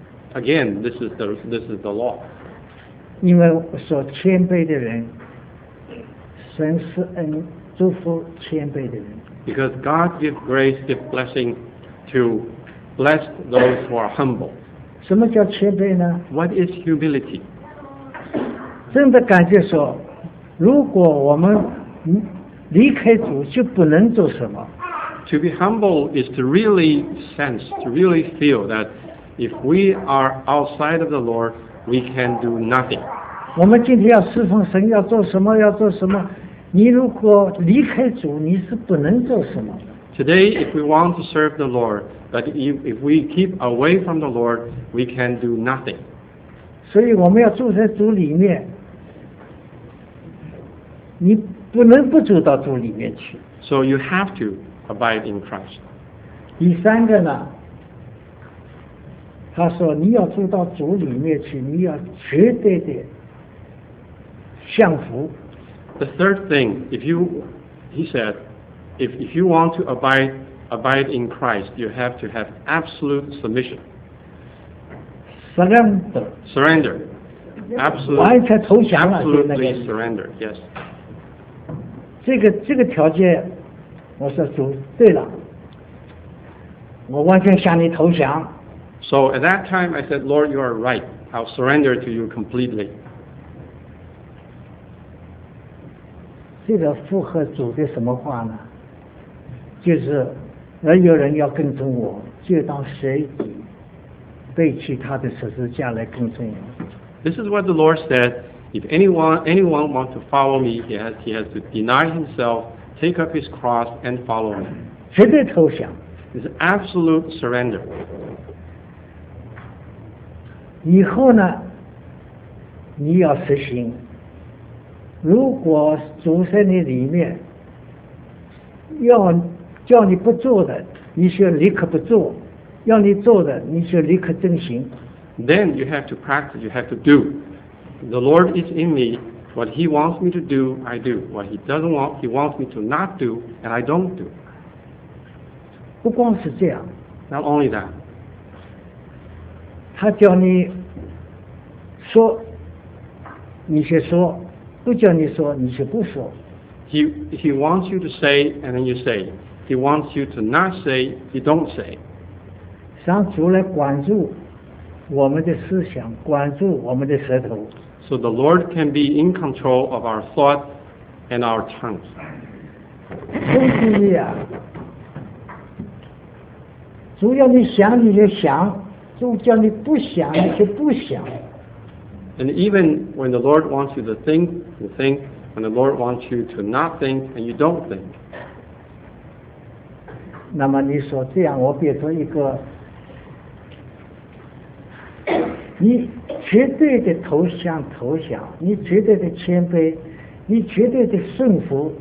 A: Again, this is the this is the law.
D: 因为说谦卑的人。神是恩祝福谦卑的人。
A: Because God gives grace, gives blessing to bless those who are humble.
D: 什么叫谦卑呢？
A: What is humility?
D: 真的感觉说，如果我们离开主，就不能做什么。
A: To be humble is to really sense, to really feel that if we are outside of the Lord, we can do nothing.
D: 我们今天要侍奉神，要做什么？要做什么？你如果离开主，你是不能做什么。
A: Today, if we want to serve the Lord, but if, if we keep away from the Lord, we can do nothing.
D: 所以我们要住在主里面，你不能不住到主里面去。
A: So you have to abide in Christ.
D: 第三个呢，他说你要住到主里面去，你要绝对的降服。
A: The third thing, if you, he said, if, if you want to abide, abide in Christ, you have to have absolute submission.
D: Surrender.
A: Surrender. Absolute,
D: 完全投降了，就那
A: absolutely
D: 个。
A: surrender, yes.
D: 这个这个条件，我说主，对了，我完全向你投降。
A: So at that time I said, Lord, you are right. I'll surrender to you completely.
D: 这个符合主的什么话呢？就是，而有人要跟从我，就当舍己， 背起他的十字架来跟随我。
A: This is what the Lord said. If anyone anyone wants to follow me, he has he has to deny himself, take up his cross, and follow me.
D: 绝对投降。
A: It's absolute surrender.
D: 以后呢，你要实行。如果主在你里面要叫你不做的，你就立刻不做；要你做的，你就立刻遵行。
A: Then you have to practice. You have to do. The Lord is in me. What He wants me to do, I do. What He doesn't want, He wants me to not do, and I don't do.
D: 不光是这样，
A: Not only that,
D: 他叫你说，你就说；不叫你说，你就不说。
A: He He wants you to say, and then you say. He wants you to not say, you don't say.
D: 让主来管住我们的思想，管住我们的舌头。
A: So the Lord can be in control of our thought and our tongues.
D: 都注意啊！主要你想你就想，主叫你不想你就不想。
A: And even when the Lord wants you to think, you think. When the Lord wants you to not think, and you don't think.
D: 那么你说这样，我变成一个，你绝对的投降投降，你绝对的谦卑，你绝对的顺服，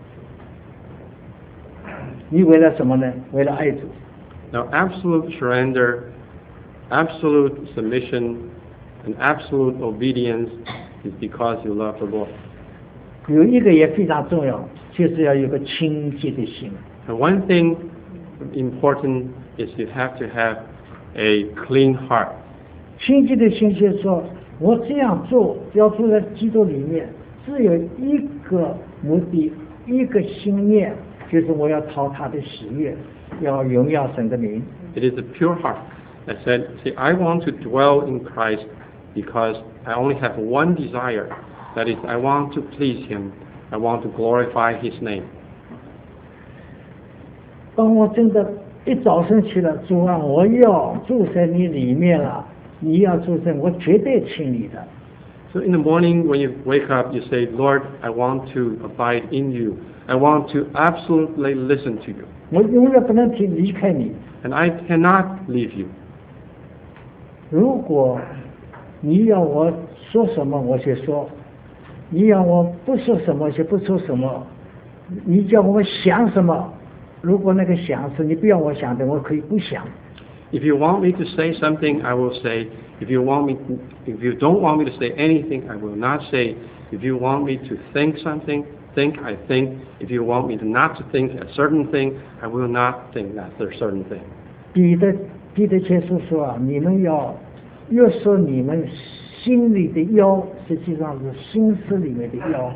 D: 你为了什么呢？为了爱主。
A: Now, absolute surrender, absolute submission, and absolute obedience is because you love the Lord.
D: 有一个也非常重要，就是要有个清洁的心。
A: And one thing important is you have to have a clean heart.
D: 清洁的心就是说，我这样做要住在基督里面，只有一个目的，一个心念，就是我要讨他的喜悦，要荣耀神的名。
A: It is a pure heart that said, see, I want to dwell in Christ because I only have one desire. That is, I want to please Him. I want to glorify His name.
D: 当我真的一早上起来，主啊，我要住在你里面了，你要住在，我绝对听你的。
A: So in the morning when you wake up, you say, Lord, I want to abide in you. I want to absolutely listen to you.
D: 我永远不能听离开你。
A: And I cannot leave you.
D: 如果你要我说什么，我就说；你要我不说什么，就不说什么。你叫我想什么，如果那个想是你不要我想的，我可以不想。
A: If you want me to say something, I will say. If you want me, to, if you don't want me to say anything, I will not say. If you want me to think something, think, I think. If you want me to not to think a certain thing, I will not think that certain thing.
D: 彼得彼得前书说啊，你们要越说你们心里的腰，实际上是心思里面的腰。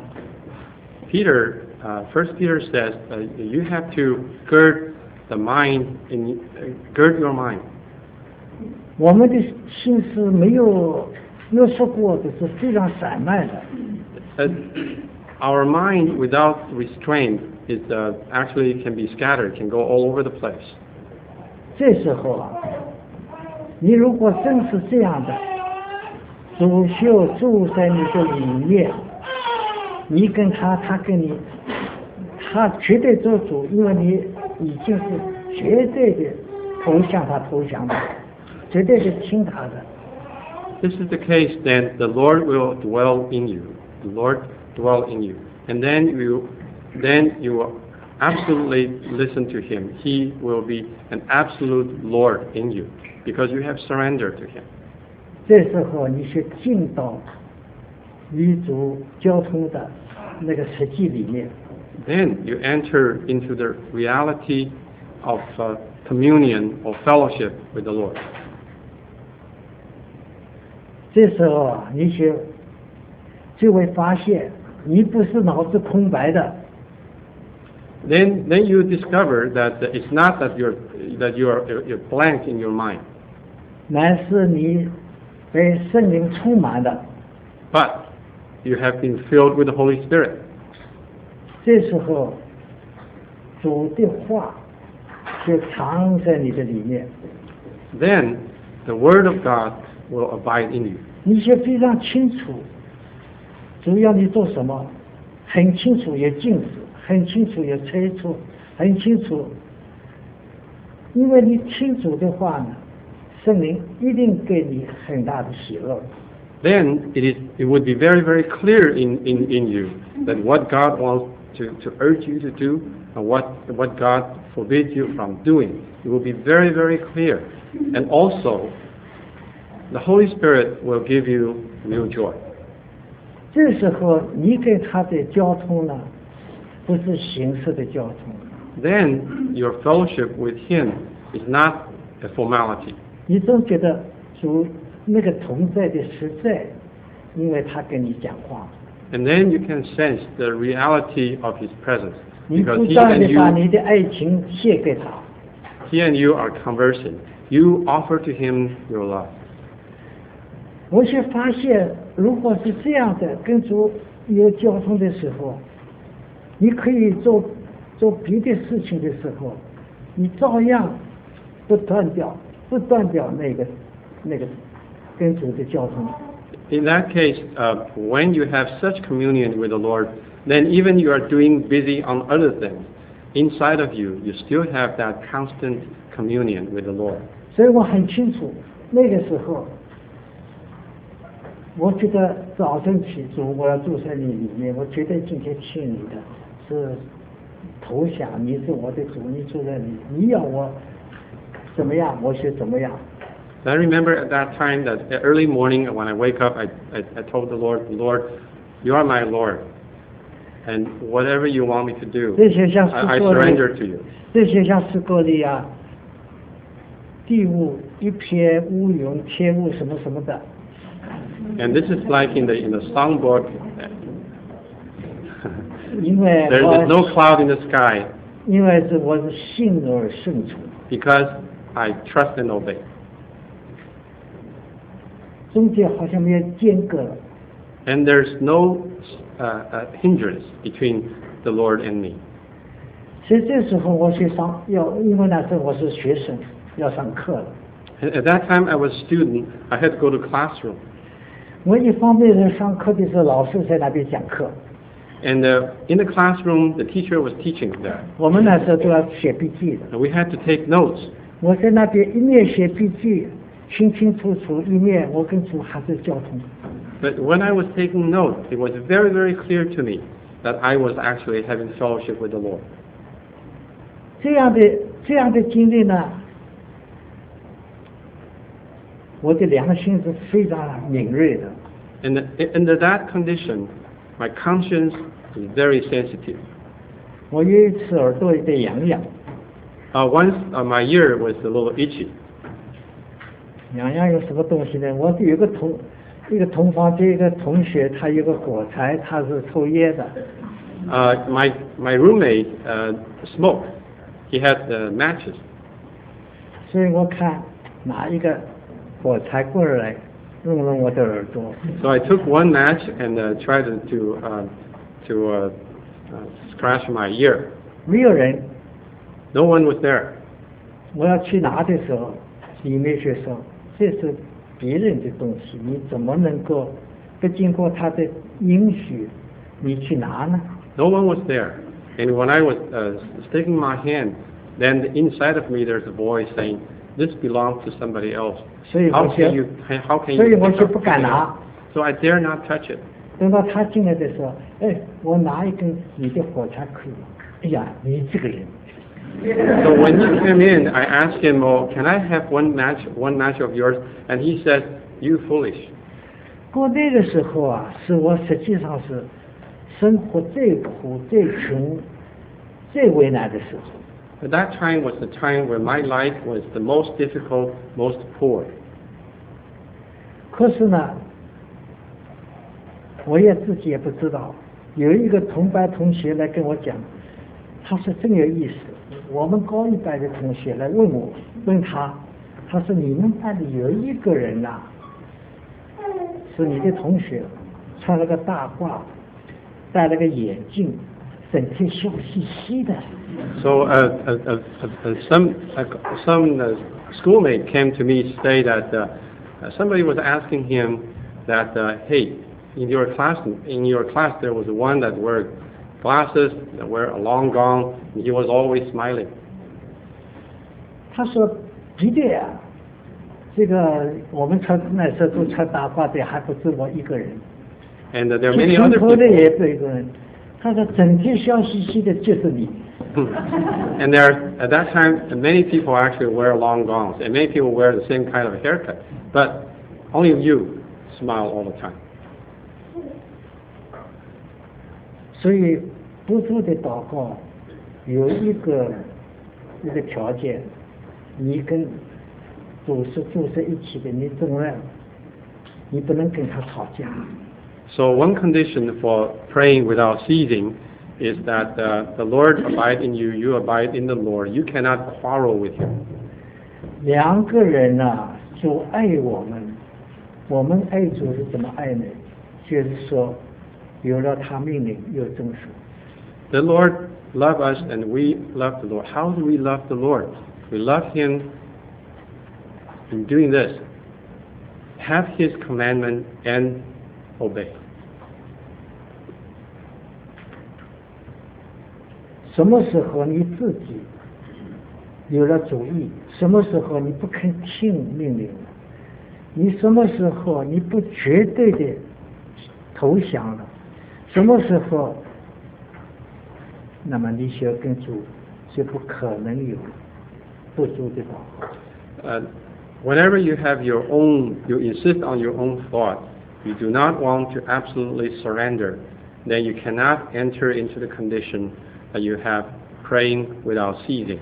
A: Peter, uh, First Peter says uh, you have to gird the mind in uh, gird your mind.
D: 我们的心思没有约束过的是非常散漫的。
A: Uh, our mind without restraint is uh, actually can be scattered, can go all over the place.
D: 这时候啊，你如果真是这样的，主就住在你的里面，你跟他，他跟你，他绝对做主，因为你已经是绝对的投向他投降的，绝对的听他的。
A: This is the case, then the Lord will dwell in you. The Lord dwell in you, and then you, then you will absolutely listen to Him. He will be an absolute Lord in you because you have surrendered to Him.
D: 这时候你是进到与主交通的那个实际里面。
A: Then you enter into the reality of uh, communion or fellowship with the Lord.
D: 这时候啊，你就就会发现，你不是脑子空白的，
A: Then, then you discover that it's not that you're that you are you're blank in your mind,
D: 乃是你被圣灵充满的。
A: but you have been filled with the Holy Spirit.
D: 这时候，主的话就藏在你的里面。
A: Then the Word of God will abide in you.
D: 你就非常清楚，主要你做什么，很清楚也禁止，很清楚也催促，很清楚。因为你清楚的话呢，圣灵一定给你很大的喜乐。
A: Then it is it would be very very clear in, in, in you that what God wants to, to urge you to do and what what God forbids you from doing. It will be very very clear. And also the Holy Spirit will give you new joy.
D: 这时候你跟他的交通呢，不是形式的交通。
A: Then your fellowship with Him is not a formality.
D: 你总觉得主那个同在的实在，因为他跟你讲话。
A: And then you can sense the reality of His presence
D: 你
A: because
D: 不
A: He
D: 断
A: and
D: 的把
A: you
D: 你的爱情献给他。
A: He and you are conversing. You offer to Him your love.
D: 我却发现，如果是这样的，跟主有交通的时候，你可以做做别的事情的时候，你照样不断掉，不断掉那个那个跟主的交通。
A: In that case, uh, when you have such communion with the Lord, then even you are doing busy on other things, inside of you, you still have that constant communion with the Lord.
D: 所以我很清楚，那个时候，我觉得早晨起主，我要住在你里面，我觉得今天欠你的是投降，你是我的主，你住在里，你要我怎么样，我就怎么样。
A: I remember at that time that early morning when I wake up, I, I, I told the Lord, Lord, you are my Lord, and whatever you want me to do,
D: 这些像
A: I, I
D: 诗歌里
A: surrender to you.
D: 这些像诗歌里啊，地雾一瞥乌云，天雾什么什么的。
A: And this is like in the in the songbook.
D: 因为
A: There
D: 我
A: is no cloud in the sky
D: 因为是我是信而顺从，
A: because I trust and obey.
D: 中间好像没有间隔。
A: And there's no uh, uh, hindrance between the Lord and me.
D: 所以这时候我去上要，因为那时候我是学生，要上课了。
A: And at that time I was a student. I had to go to classroom.
D: 我一方面在上课的时候，老师在那边讲课，
A: And uh, in the classroom, the teacher was teaching there.
D: 我们那时候都要写笔记的。
A: And we had to take notes.
D: 我在那边一面写笔记，清清楚楚，一面我跟主还在交通。
A: But when I was taking notes, it was very, very clear to me that I was actually having fellowship with the Lord.
D: 这样的这样的经历呢，我的良心是非常敏锐的。
A: And under that condition, my conscience is very sensitive.
D: 我有一次耳朵有点痒痒，
A: Uh, once uh, my ear was a little itchy.
D: 痒痒有什么东西呢？我有个同一个同房间一个同学，他有个火柴，他是抽烟的。
A: Uh, my my roommate uh, smoked. He had uh, matches.
D: 所以我看拿一个火柴棍儿来弄弄我的耳朵。
A: So I took one match and uh, tried to to, uh, to uh, uh, scratch my ear.
D: 没有人，
A: No one was there.
D: 我要去拿的时候，里面就说这是别人的东西，你怎么能够不经过他的允许，你去拿呢？
A: No one was there. And when I was uh, sticking my hand, then inside of me there's a voice saying, "This belongs to somebody else.
D: 所以
A: How
D: 我就
A: can you? How can
D: 所以
A: you
D: 我
A: pick
D: 就
A: up
D: 不敢
A: something
D: 拿
A: else?" So I dare not touch it.
D: 等到他进来的时候，哎，我拿一根你的火柴可以吗？哎呀，你这个人。
A: So when he came in, I asked him, "Oh, can I have one match, one match of yours?" And he said, "You foolish."
D: 过那个时候啊，是我实际上是生活最苦、最穷、最为难的时候。
A: But that time was the time where my life was the most difficult, most poor.
D: 可是呢，我也自己也不知道，有一个同班同学来跟我讲，他说真有意思。我们高一班的同学来问我，问他，他说你们班里有一个人呐、是你的同学，穿了个大褂，戴了个眼镜，整天笑嘻嘻的。
A: So uh, uh, uh, uh, some uh, some uh, schoolmate came to me to say that uh, uh, somebody was asking him that, uh, hey, in your class in your class there was one that wore glasses, that wear a long gown, and he was always smiling.
D: 他说的确啊，这个我们穿那时候都穿大褂的，还不止我一个人。
A: And uh, there are many other
D: 头的
A: people.
D: 也有一个人，他说整天笑嘻嘻的就是你。
A: And there, at that time, many people actually wear long gowns, and many people wear the same kind of haircut, but only you smile all the time.
D: 所以不住的祷告有一个一个条件，你跟主是住在一起的，你不能你不能跟他吵架。
A: So one condition for praying without ceasing is that uh, the Lord abide in you, you abide in the Lord. You cannot quarrel with him.
D: 两个人啊，主爱我们，我们爱主是怎么爱呢？就是说，有了他命令，有遵守。
A: The Lord love us and we love the Lord. How do we love the Lord? We love him in doing this. Have his commandment and obey.
D: 什么时候你自己有了主意？什么时候你不肯听命令了？你什么时候你不绝对的投降了？什么时候，那么你需要跟主就不可能有不足的祷告。
A: Uh, whenever you have your own, you insist on your own thought, you do not want to absolutely surrender, then you cannot enter into the condition that you have praying without ceasing.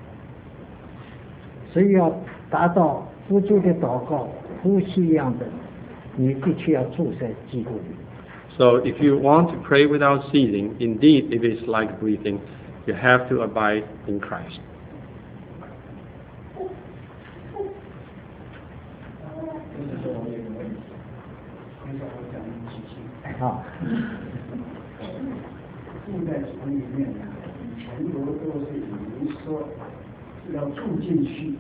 D: 所以要达到不住的祷告，呼吸一样的，你的确要住在基督里。
A: So if you want to pray without ceasing, indeed it is like breathing, you have to abide in Christ.
D: 啊，
G: 住在主里面呢，全部都是有人说要住进去。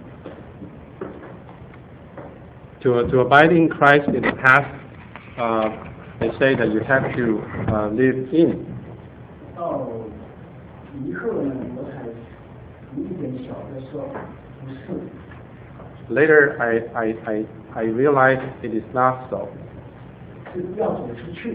A: To, to abide in Christ in the past, uh, they say that you have to uh, live in.
G: 到以后呢，我才有一点晓得说不是。
A: Later, I, I, I, I realized it is not so.
G: 是要走出去，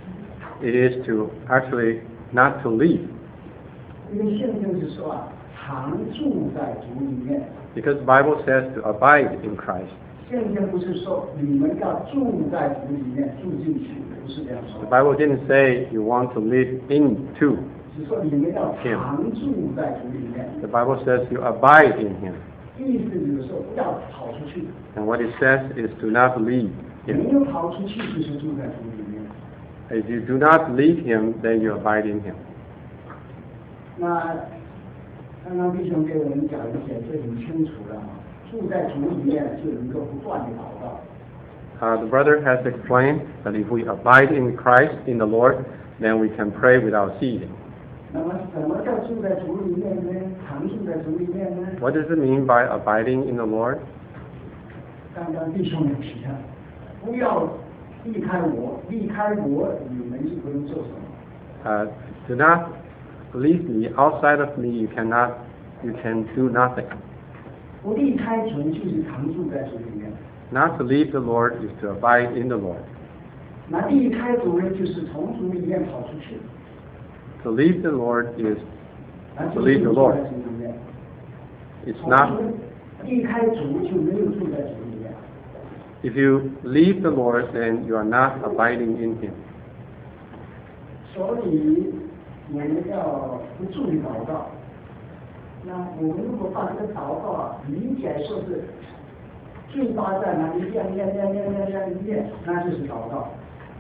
A: It is to actually not to leave.
G: 因为现在就是说啊，常住在主里面。
A: Because the Bible says to abide in Christ.
G: 现在不是说你们要住在主里面住进去，不是这样
A: The
G: 说。
A: Bible didn't say you want to live into.
G: 只说你们要常住在主里面。
A: The Bible says you abide in Him.
G: 意思就是说不要跑出去，
A: And what it says is do not leave
G: 没
A: Him.
G: 有跑出去就是住在主里面。
A: If you do not leave Him, then you abide in Him.
G: 那刚刚弟兄给我们讲一些，这很清楚了啊。住在主里面就能够不断的祷告。
A: Uh, the brother has explained that if we abide in Christ, in the Lord, then we can pray without ceasing.
G: 那么什么叫住在主里面呢？常住在主里面呢？
A: What does it mean by abiding in the Lord?
G: 刚刚弟兄们提了，不要离开我，离开我你们就不能做什么。
A: Uh, do not leave me. Outside of me, you cannot, you can do nothing.
G: 不离开主就是常住在主里面。
A: Not to leave the Lord is to abide in the Lord.
G: 那离开主呢，就是从主里面跑出去。
A: To leave the Lord is
G: 那
A: to
G: 就是
A: leave the
G: 住
A: Lord.
G: 在主里面。
A: It's
G: 从
A: not.
G: 主离开主就没有住在主里面。
A: If you leave the Lord, then you are not abiding in Him.
G: 所以我们要不住的祷告。那我们如果把这个祷告啊理解说是嘴巴在那里念念念念念念念，那就是祷告。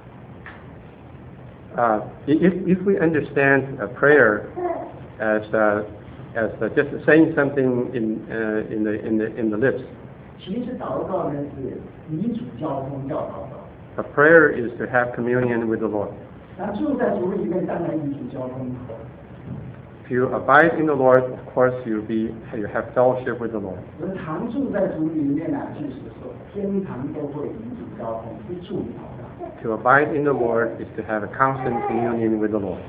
A: Uh, if if we understand a prayer as uh, as uh, just saying something in uh, in the in the in the lips,
G: 其实祷告呢是与主交通叫祷告。
A: a prayer is to have communion with the Lord.
G: 那住在主里面当然与主交通。
A: If you abide in the Lord, of course you be you have fellowship with the Lord.
G: 而常住在主里面呢，就是说天堂都会与主交通，一处祷告。
A: To abide in the Lord is to have a constant communion with the Lord.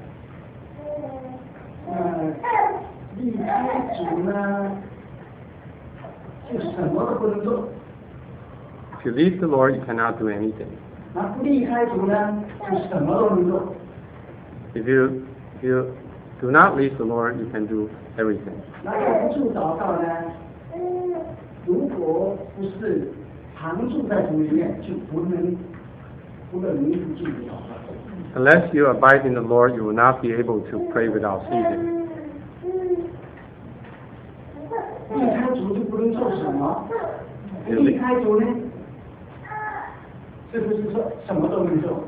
G: 那离开主呢，就什么都不能做；
A: If you leave the Lord, you cannot do anything.
G: 那不离开主呢，就什么都能做。
A: If you if you do not leave the Lord, you can do everything.
G: 那要不住祷告呢，如果不是常住在主里面，就不能不能不住祷告。
A: Unless you abide in the Lord, you will not be able to pray without ceasing.
G: 离开主就不能做什么？离开主呢，是不是说什么都能做？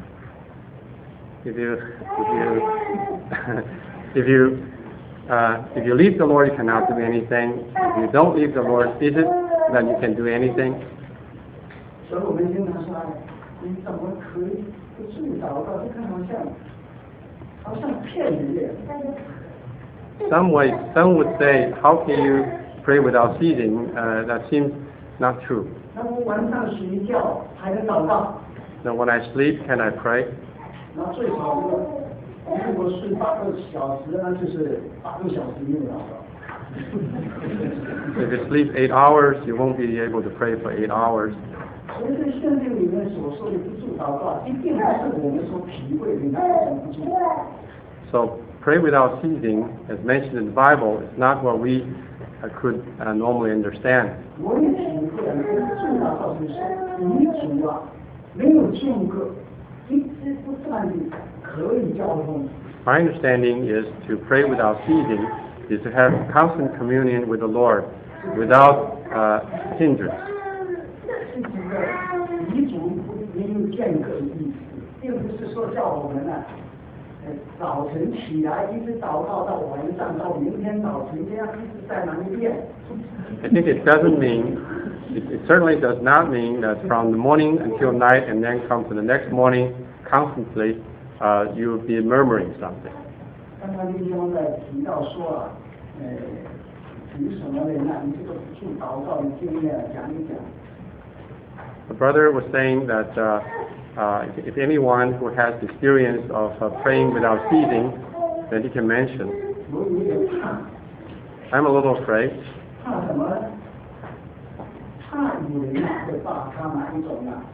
A: If you if you if you uh, if you leave the Lord, you cannot do anything. If you don't leave the Lord, is it that you can do anything?
G: 所以我们经常说，你怎么可以不住祷告？这个好像好像骗人一样。
A: Some way, some would say, how can you pray without ceasing? Uh, that seems not true.
G: 那我晚上睡觉还能祷告？
A: Now, when I sleep, can I pray?
G: 那最少这个，如果睡八个小时，那就是八个小时没有祷告。
A: If you sleep eight hours, you won't be able to pray for eight hours.
G: 所以在圣经里面所说的不住祷告，一定不是我们所体会的那种不住。
A: So, pray without ceasing, as mentioned in the Bible, is not what we uh, could uh, normally understand.
G: 我也体会了，这个住祷告就是与主啊没有间隔，一直不断的可以交通。
A: My understanding is to pray without ceasing is to have constant communion with the Lord without uh, hindrance.
G: 是指的与主没有间隔的意思，并不是说叫我们呢、啊。 早晨起来一直祷告到晚上，到明天早晨这样一直在那里练。
A: I think it doesn't mean, it, it certainly does not mean that from the morning until night and then come to the next morning constantly, uh, you will be murmuring something.
G: 刚刚弟兄在提到说啊，呃，有什么人啊，你这个不住祷告的经验讲一讲。
A: The brother was saying that uh, uh, if, if anyone who has experience of uh, praying without ceasing, then he can mention.
G: 我有点怕，
A: I'm a little afraid.
G: 怕什么呢？怕有人啊会把他哪一种啊，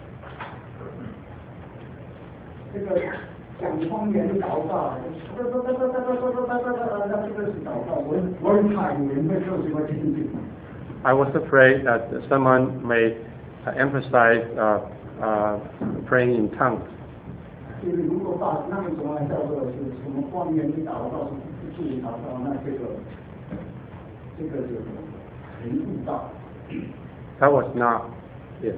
G: 这个讲方言的祷告，哒哒哒哒哒哒哒哒哒哒哒，这个是祷告，我我很怕有人会做什么经历。
A: I was afraid that someone may uh, emphasize uh, uh, praying in tongues.
G: 就是如果把那一种啊叫做是什么方言的祷告，是不住的祷告，那这个这个就很误导。
A: That was not it.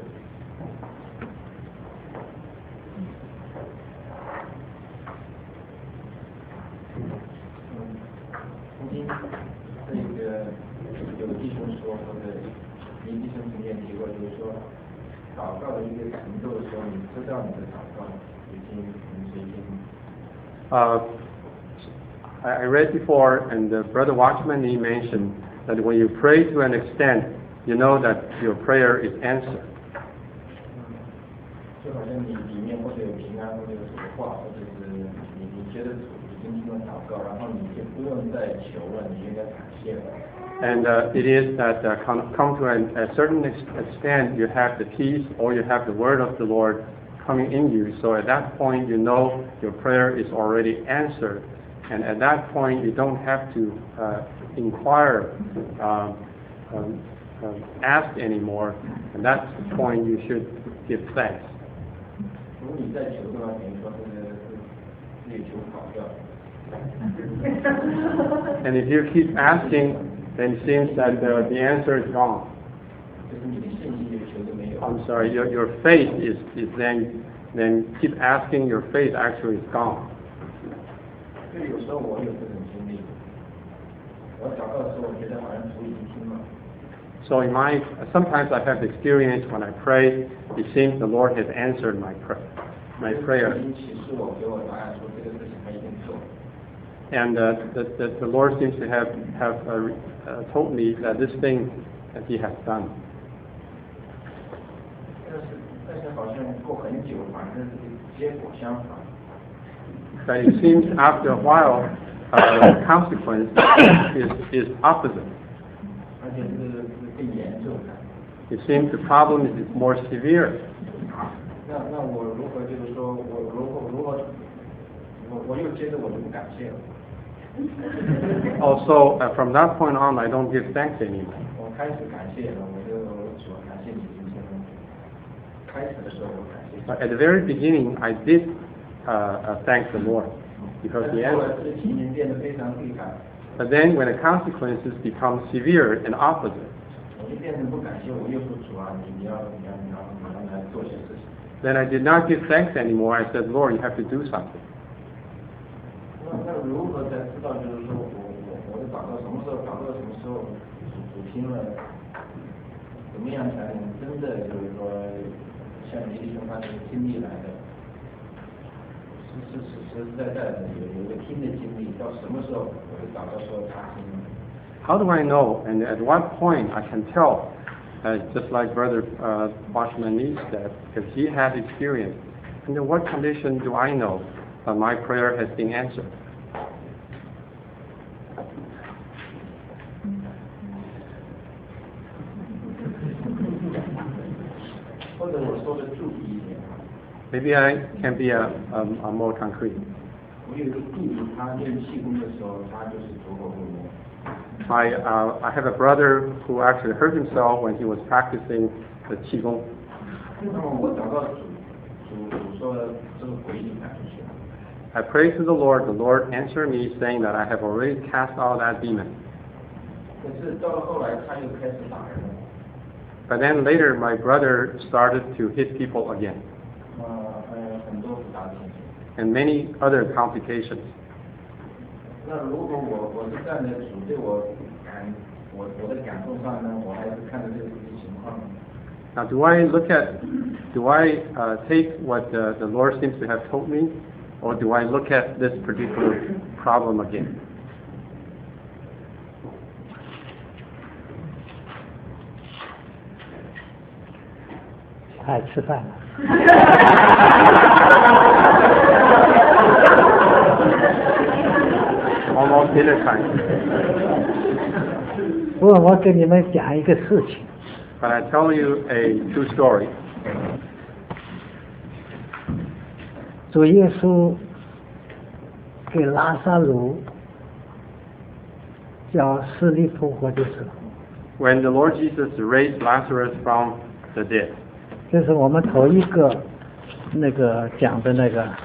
B: 曾经这个有弟兄说，或者林弟兄曾经提过，就是说，祷告的一个程度的时候，你知道你的祷告已经你是已经。
A: Uh, I, I read before, and uh, Brother Watchman he mentioned that when you pray to an extent, you know that your prayer is answered.
B: 就好像你里面或者有平安，或者有什么话，或者是你你觉得已经听了祷告，然后你就不用再求了，你应该感谢了。
A: And uh, it is that uh, come, come to an, a certain ex- extent you have the peace or you have the word of the Lord coming in you. So at that point you know your prayer is already answered. And at that point you don't have to uh, inquire, um, um, um, ask anymore. And that's the point you should give thanks.
B: 如果你再求的话，等于说这个是自己求跑掉。
A: And if you keep asking, then it seems that the, the answer is gone.
B: 就是你的信心就求都没有。
A: I'm sorry, your, your faith is, is then, then keep asking, your faith actually is gone.
B: 所以有时候我有这种经历，我祷告的时候，我觉得好像主已经听了。
A: So in my, sometimes I have the experience when I pray, it seems the Lord has answered my prayer, my prayer.
B: 已经启示我，给我答案，说这个事情他一定做。
A: And uh, the, the, the Lord seems to have, have uh, uh, told me that this thing that he has done.
B: 但是但是好像过很久，反正这个结果相反。
A: But it seems after a while, uh, the consequence is, is opposite.
B: 而且这个这个更严重。
A: It seems the problem is more severe.
B: 那那我如何就是说我如果如果我我又接着我就不感谢了。
A: Also, uh, from that point on, I don't give thanks anymore.
B: 我开始感谢了，我就主感谢你今天。开始的时候我感谢。
A: But at the very beginning, I did uh, uh, thank the Lord because the
B: 后来
A: answer.
B: 这个情形变得非常厉害，
A: But then, when the consequences become severe and opposite,
B: 我就变成不感谢，我又说主啊，你你要你要你要你要来做些事情。
A: then I did not give thanks anymore. I said, Lord, you have to do something.
B: 那那如何才知道就是说我我我的祷告什么时候祷告什么时候主主听了，怎么样才能真的就是说像你弟兄他这个经历来的，是是是实实在在的有有一个听的经历，到什么时候我的祷告时候他听了。
A: How do I know? And at what point I can tell? Uh, just like Brother uh, Watchman Nee said, because he has experience. Under what condition do I know that my prayer has been answered?
B: 或者我说的具体一点，
A: Maybe I can be a, a, a more concrete.
B: 我有一个弟弟，他练气功的时候，他就是走火入魔。
A: I, uh, I have a brother who actually hurt himself when he was practicing the Qigong.
B: 那么我祷告主，主主说这个鬼已经赶出去了。
A: I prayed to the Lord. The Lord answered me saying that I have already cast out that demon.
B: 可是到了后来，他又开始打人了。
A: But then later, my brother started to hit people again,
B: 呃呃，很多复杂的情形。
A: and many other complications.
B: 那如果我我是站在主对我感我我的感受上呢，我还是看着这个情况。
A: Now, do I look at, do I uh, take what the, the Lord seems to have told me, or do I look at this particular problem again?
D: 爱吃饭了。
A: Almost dinner time.
D: 不过我给你们讲一个事情，
A: But I tell you a true story.
D: 主耶稣给拉萨路叫死里复活的时候，
A: When the Lord Jesus raised Lazarus from the dead.
D: 这是我们头一个那个讲的那个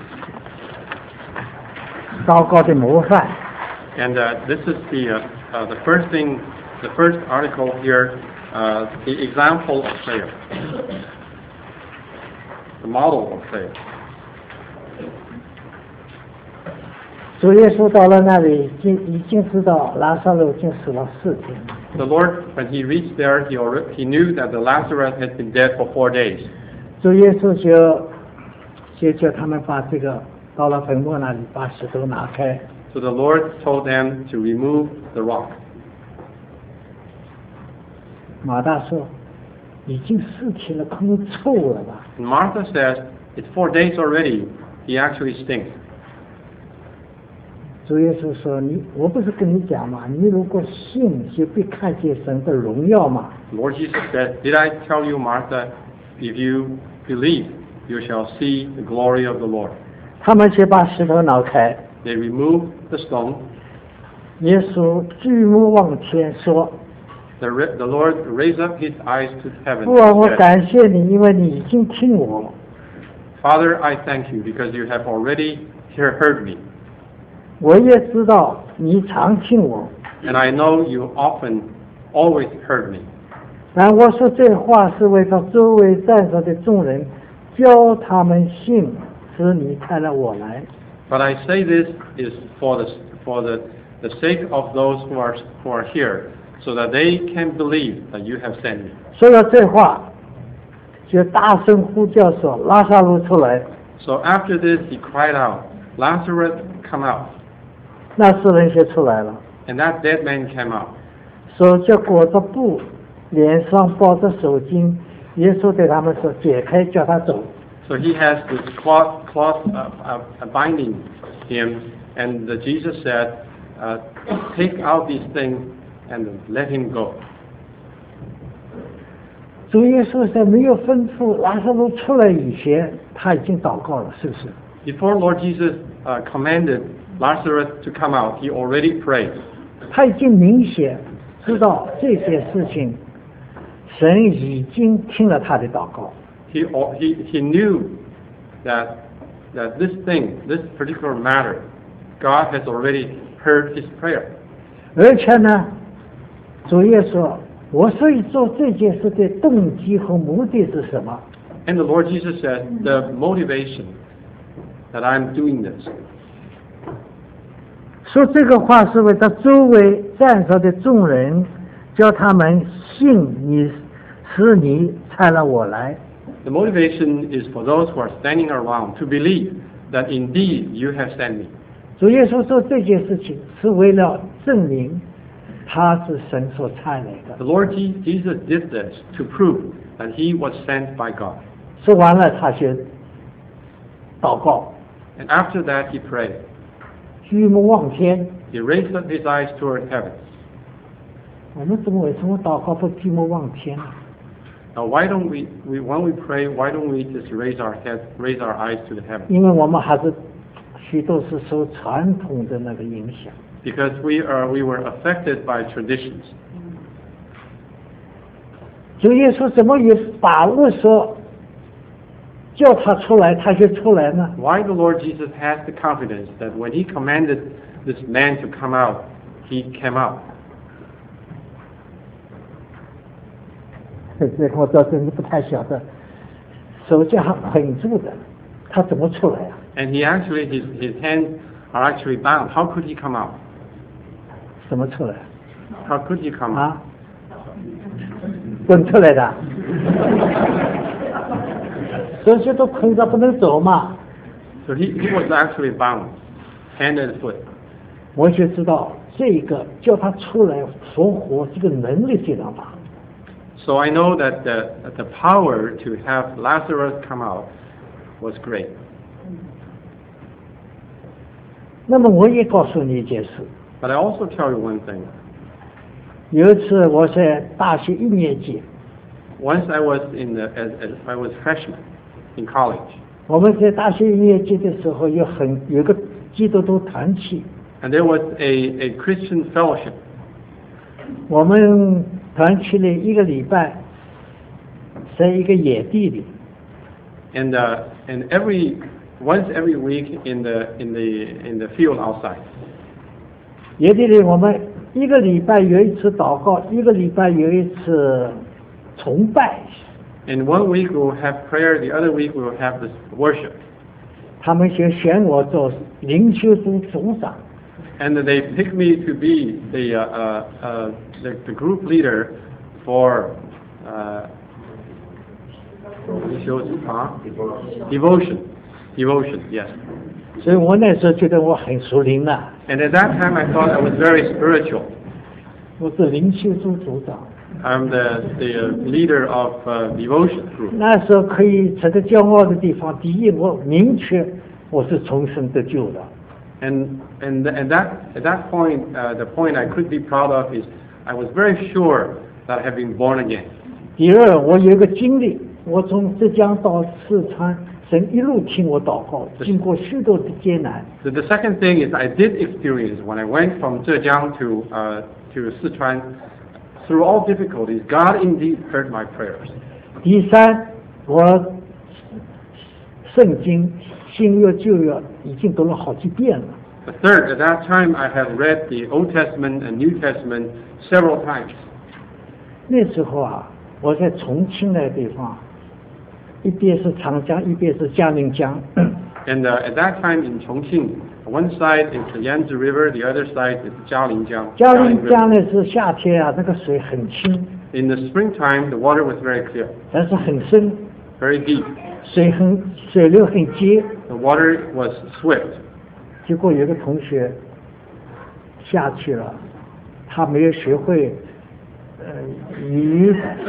D: 祷告的模范。
A: And uh, this is the, uh, uh, the first thing, the first article here, uh, the example of prayer. The model of prayer.
D: 主耶稣到了那里，已经已经知道拉萨路已经死了四天。
A: The Lord, when he reached there, he, already, he knew that the Lazarus had been dead for four days.
D: 主耶稣就就叫他们把这个到了坟墓那里把石头拿开。
A: So the Lord told them to remove the rock.
D: 马大说：“已经四天了，可能臭了吧
A: And Martha says, it's four days already. He actually stinks.？”
D: 主耶稣说：“你我不是跟你讲嘛，你如果信，就必看见神的荣耀嘛。
A: Lord Jesus said, did I tell you, Martha, if you believe, you shall see the glory of the Lord. ”
D: 他们却把石头挠开。
A: They removed the stone.
D: 耶稣举目望天说
A: The, re- the Lord raised up his eyes to：“ heaven
D: 父啊，我
A: and said,
D: 感谢你，因为你已经听我。
A: Father, I thank you because you have already hear- heard me.
D: 我也知道你常听我。
A: And I know you often, always heard me.
D: 但我说这话是为了周围站着的众人，教他们信，使你派了我来。
A: But I say this is for the, for the, the sake of those who are, who are here, so that they can believe that you have sent me.
D: 说了这话，就大声呼叫说：“拉萨路出来！”
A: So after this, he cried out, Lazarus, come out.
D: 那死人就出来了，
A: And that dead man came out.
D: 手就裹着布，脸上包着手巾。耶稣对他们说：“解开，叫他走。”
A: So he has this cloth, cloth uh, uh, uh, binding him, and uh, Jesus said, uh, take out these things and let him go.
D: 主耶稣在没有吩咐拉撒路出来以前，他已经祷告了，是不是？
A: Before Lord Jesus uh, commanded Lazarus to come out, he already prayed.
D: 他已经明显知道这些事情，神已经听了他的祷告。
A: He, he, he knew that, that this thing, this particular matter, God has already heard his prayer.
D: 而且呢，主耶稣说，我所以做这件事的动机和目的是什么？
A: And the Lord Jesus said, the motivation that I'm doing this.
D: 说这个话是为他周围站着的众人，叫他们信你是你差了我来。
A: The motivation is for those who are standing around to believe that indeed you have sent me.
D: 主耶稣做这件事情是为了证明他是神所差来的。
A: The Lord Jesus did this to prove that he was sent by God.
D: 说完了，他就祷告，
A: And after that he prayed.
D: 举目望天。
A: He raised up his eyes toward heaven.
D: 我们怎么为什么祷告不举目望天呢？
A: Now why don't we, we when we pray, why don't we just raise our head, raise our eyes to the heaven?
D: 因为我们还是许多是受传统的那个影响。
A: Because we are we were affected by traditions.
D: 主耶稣怎么有把握说叫他出来，他就出来呢？
A: Why the Lord Jesus has the confidence that when he commanded this man to come out, he came out?
D: 这个我倒真是不太晓得，手脚捆住的，他怎么出来啊？
A: And he actually his his hands are actually bound. How could he come out?
D: 怎么出来
A: How could he come out?
D: 啊？滚出来的，手脚都捆着不能走嘛。
A: So he, he was actually bound, hand and foot.
D: 我就知道这个叫他出来复活，这个能力非常大。
A: So I know that the, that the power to have Lazarus come out was great.
D: 那么我也告诉你一件事，
A: But I also tell you one thing.
D: 有一次我在大学一年级，
A: Once I was in the as, as I was freshman in college.
D: 我们在大学一年级的时候有很有个基督徒团契，
A: And there was a, a Christian fellowship.
D: 我们团契里一个礼拜在一个野地里，
A: And uh, and every once every week in the in the in the field outside.
D: 野地里我们一个礼拜有一次祷告，一个礼拜有一次崇拜。
A: And one week we will have prayer, the other week we will have this worship.
D: 他们就选我做灵修组组长，
A: And they picked me to be the uh, uh, uh, the, the group leader for uh, devotion. Devotion, yes.
D: 所以我那时候觉得我很属灵了。
A: And at that time I thought I was very spiritual.
D: 我是灵修组组长，
A: I'm the, the uh, leader of uh, devotion group.
D: 那时候可以值得骄傲的地方，第一，我明确我是重生得救的；
A: And and at that at that point, uh, the point I could be proud of is I was very sure that I have been born again.
D: 第二，我有一个经历，我从浙江到四川，神一路听我祷告，经过许多的艰难。
A: So the second thing is I did experience when I went from Zhejiang to uh, to Sichuan, through all difficulties, God indeed heard my prayers.
D: 第三，我圣经新约旧约已经读了好几遍了。
A: The third, at that time I have read the Old Testament and New Testament several times.
D: 那时候啊，我在重庆那个地方，一边是长江，一边是嘉陵江。
A: And uh, at that time in Chongqing, one side is the Yangtze River, the other side is Jialinjiang.
D: 嘉陵江呢是夏天啊，那个水很清，
A: In the springtime, the water was very clear,
D: 但是很深，
A: very deep.
D: 水很水流很急。
A: The water was swift.
D: 结果有个同学下去了，他没有学会呃鱼，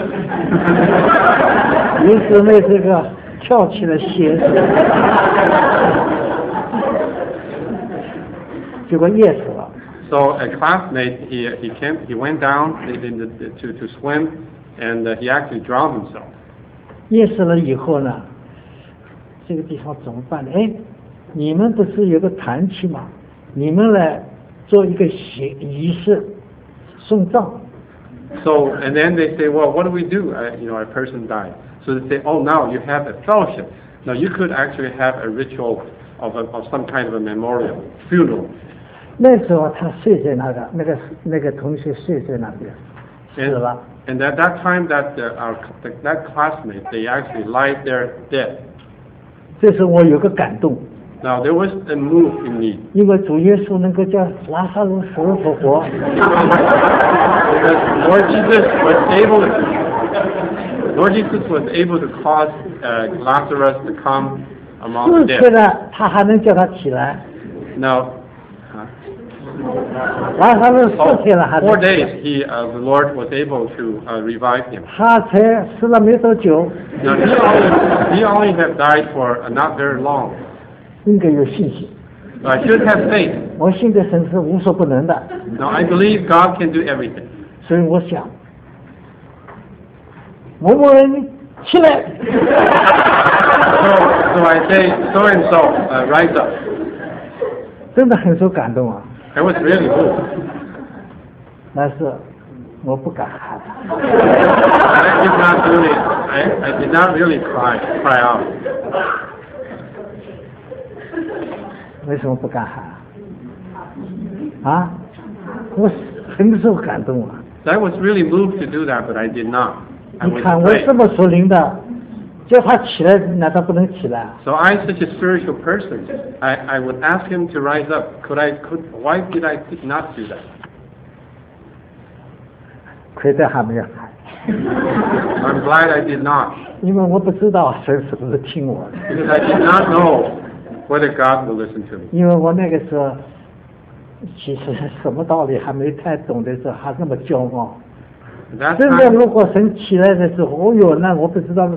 D: 于是那这个跳起了鞋子，结果噎死了。
A: So a classmate, he he came, he went down in the, to to swim, and uh, he actually drowned himself.
D: 噎死了以后呢，这个地方怎么办呢？哎，你们不是有个团契吗？你们来做一个仪仪式，送葬。
A: So and then they say, well, what do we do? Uh, you know, a person died. So they say, oh, now you have a fellowship. Now you could actually have a ritual of a, of some kind of a memorial funeral.
D: 那时候他睡在那个那个那个同学睡在那边，死
A: And,
D: 了。
A: and at that time, that uh, our that classmate, they actually lied there dead.
D: 这时我有个感动，
A: Now there was a move in me.
D: 因为主耶稣能够叫拉萨路死而复活，
A: Because Lord Jesus was able to, Lord Jesus was able to cause uh, Lazarus to come among
D: 四
A: the
D: 天
A: dead.
D: 了，他还能叫他起来。
A: Now, huh?
D: 拉萨路四
A: Oh,
D: 天了，还
A: four
D: 能，
A: days he, uh, the Lord was able to uh, revive him.
D: 他才死了没多久，
A: Now he only, he only have died for uh, not very long.
D: 应该有信心。
A: I should have faith.
D: 我信的神是无所不能的，
A: Now I believe God can do everything.
D: 所以我想，某某人起来，
A: So, so I say, so and so, uh, rise up.
D: 真的很受感动啊！
A: I was really moved.
D: 但是我不敢喊，
A: I did not really, I, I did not really cry, cry out.
D: 为什么不敢喊？啊，我很受感动啊！
A: I was really moved to do that, but I did not. I
D: 你
A: was
D: 看我
A: afraid.
D: 这么属灵的，叫他起来，难道不能起来啊？
A: So I, such a spiritual person, I, I would ask him to rise up. Could I? Could? Why did I not do that?
D: 亏得还没有喊，
A: I'm glad I did not,
D: 因为我不知道神是不是听我的，
A: because I did not know whether God will listen to me.
D: 因为我那个时候其实什么道理还没太懂的时候，还那么骄傲。
A: That
D: 真的，
A: time,
D: 如果神起来的时候，哦哟，那我不知道。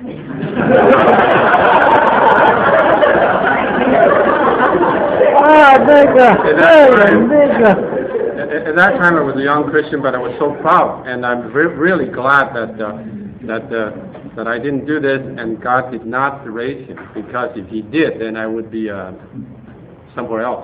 D: 啊，那个，哎呀，那个。
A: at, at that time I was a young Christian, but I was so proud, and I'm re- really glad that uh, that uh, that I didn't do this, and God did not raise him, because if He did, then I would be uh, somewhere else.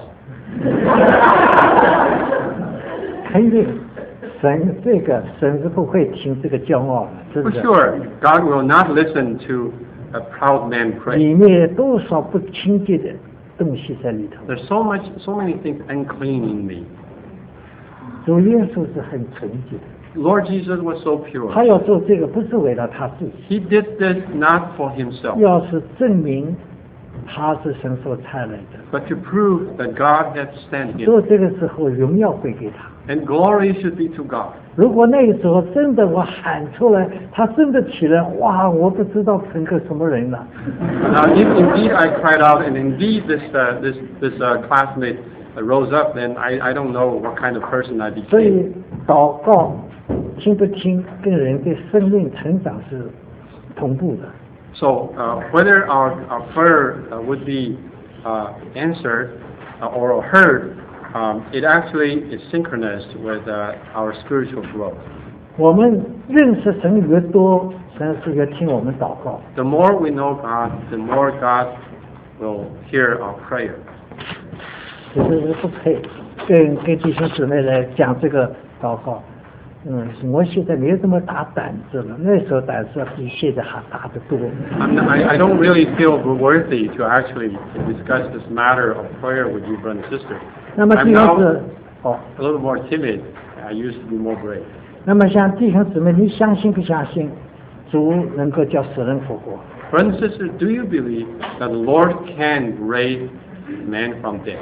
D: 肯定，神这个神是不会听这个骄傲的，是不
A: For
D: 是？
A: sure, God will not listen to a proud man pray.
D: 里面有多少不清洁的东西在里头？
A: There's so much, so many things unclean in me.
D: 主耶稣是很纯洁的，
A: Lord Jesus was so
D: 他
A: pure.
D: 要做这个不是为了他自己，
A: He did this not for himself,
D: 要是证明他是神所差来的。
A: but to prove that God had sent him.
D: 做这个时候荣耀归给他。
A: And glory should be to God.
D: 如果那个时候真的我喊出来，他真的起来，哇，我不知道成个什么人了。
A: Now, if indeed I cried out, and indeed this uh, this this uh, classmate uh, rose up, then I, I don't know what kind of person I
D: 所
A: became.
D: 以祷告听不听跟人的生命成长是同步的。
A: So uh, whether our, our prayer uh, would be uh, answered uh, or heard, um, it actually is synchronous with uh, our spiritual growth.
D: 我们认识神越多，神是越听我们祷告。
A: The more we know God, the more God will hear our prayer.
D: 其实不配跟跟弟兄姊妹来讲这个祷告。嗯，我现在没有这么大胆子了，那时候胆子比现在还大得多。
A: I'm not, I, I don't really feel worthy to actually discuss this matter of prayer with you, brother and sister.
D: 那么
A: I'm
D: 弟兄
A: now
D: 姊，哦，
A: a little more timid. I used to be more brave.
D: 那么像弟兄姊妹，你相信不相信主能够叫死人复活？
A: Brother and sister, do you believe that the Lord can raise man from dead?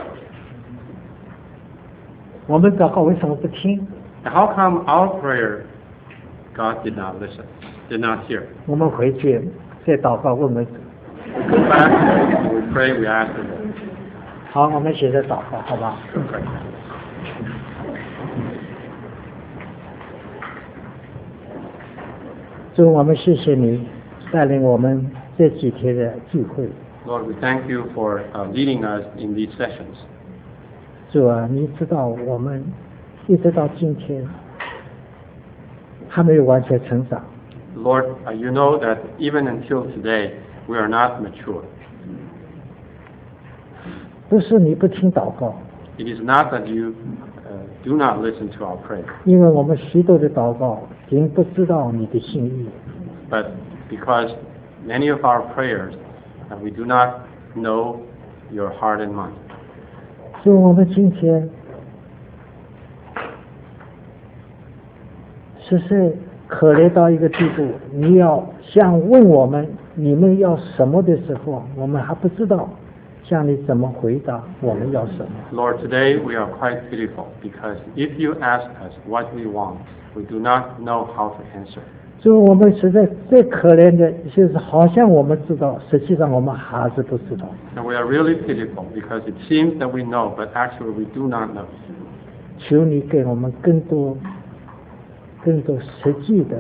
D: 我们祷告为什么不听？
A: How come our prayer God did not listen, did not hear?
D: 我们回去再祷告问问主。
A: We go back, we pray, we ask the Lord.
D: 好，我们现在祷告，好吧？
A: Pray.
D: 主，我们谢谢你带领我们这几天的聚会。
A: Lord, we thank you for uh, leading us in these sessions.
D: 主啊，你知道我们一直到今天还没有完全成长。
A: Lord, uh, you know that even until today, we are not mature.
D: 不是你不听祷告，
A: It is not that you uh, do not listen to our prayer,
D: 因为我们许多的祷告并不知道你的心意。
A: but because many of our prayers, uh, we do not know your heart and mind.
D: 所以我们今天实在可怜到一个地步，你要想问我们你们要什么的时候，我们还不知道向你怎么回答我们要什么。
A: Lord, today we are quite pitiful because if you ask us what we want, we do not know how to answer.
D: 所以我们实在最可怜的就是好像我们知道，实际上我们还是不知道。
A: And we are really pitiful because it seems that we know, but actually we do not know.
D: 求你给我们更多、更多实际的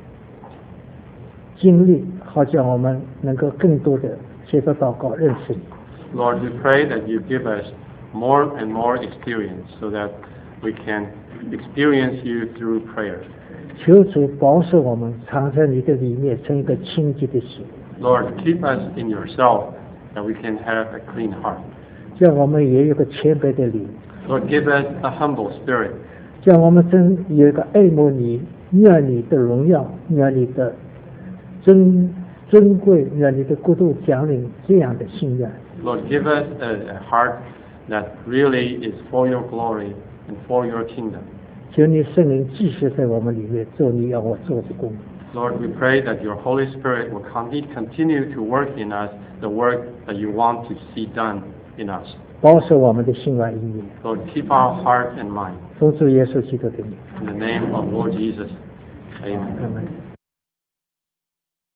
D: 经历，好叫我们能够更多的接受祷告，认识你。
A: Lord, we pray that you give us more and more experience so that we can experience you through prayer.
D: 求主保守我们藏在你的里面，成一个清洁的心，
A: Lord, keep us in yourself that we can have a clean heart.
D: 叫我们也有个谦卑的灵，
A: Lord, give us a humble spirit.
D: 叫我们真有一个爱慕你、愿你的荣耀、愿你的尊尊贵、愿你的国度降临这样的心愿。
A: Lord, give us a, a heart that really is for your glory and for your kingdom.
D: 求你圣灵继续在我们里面做你要我做的工。
A: Lord, we pray that your Holy Spirit will con- continue to work in us the work that you want to see done in us.
D: 保守我们的心怀意念，
A: Lord, keep our heart and mind.
D: 奉主耶稣基督的名，
A: In the name of Lord Jesus, amen.
D: 阿门。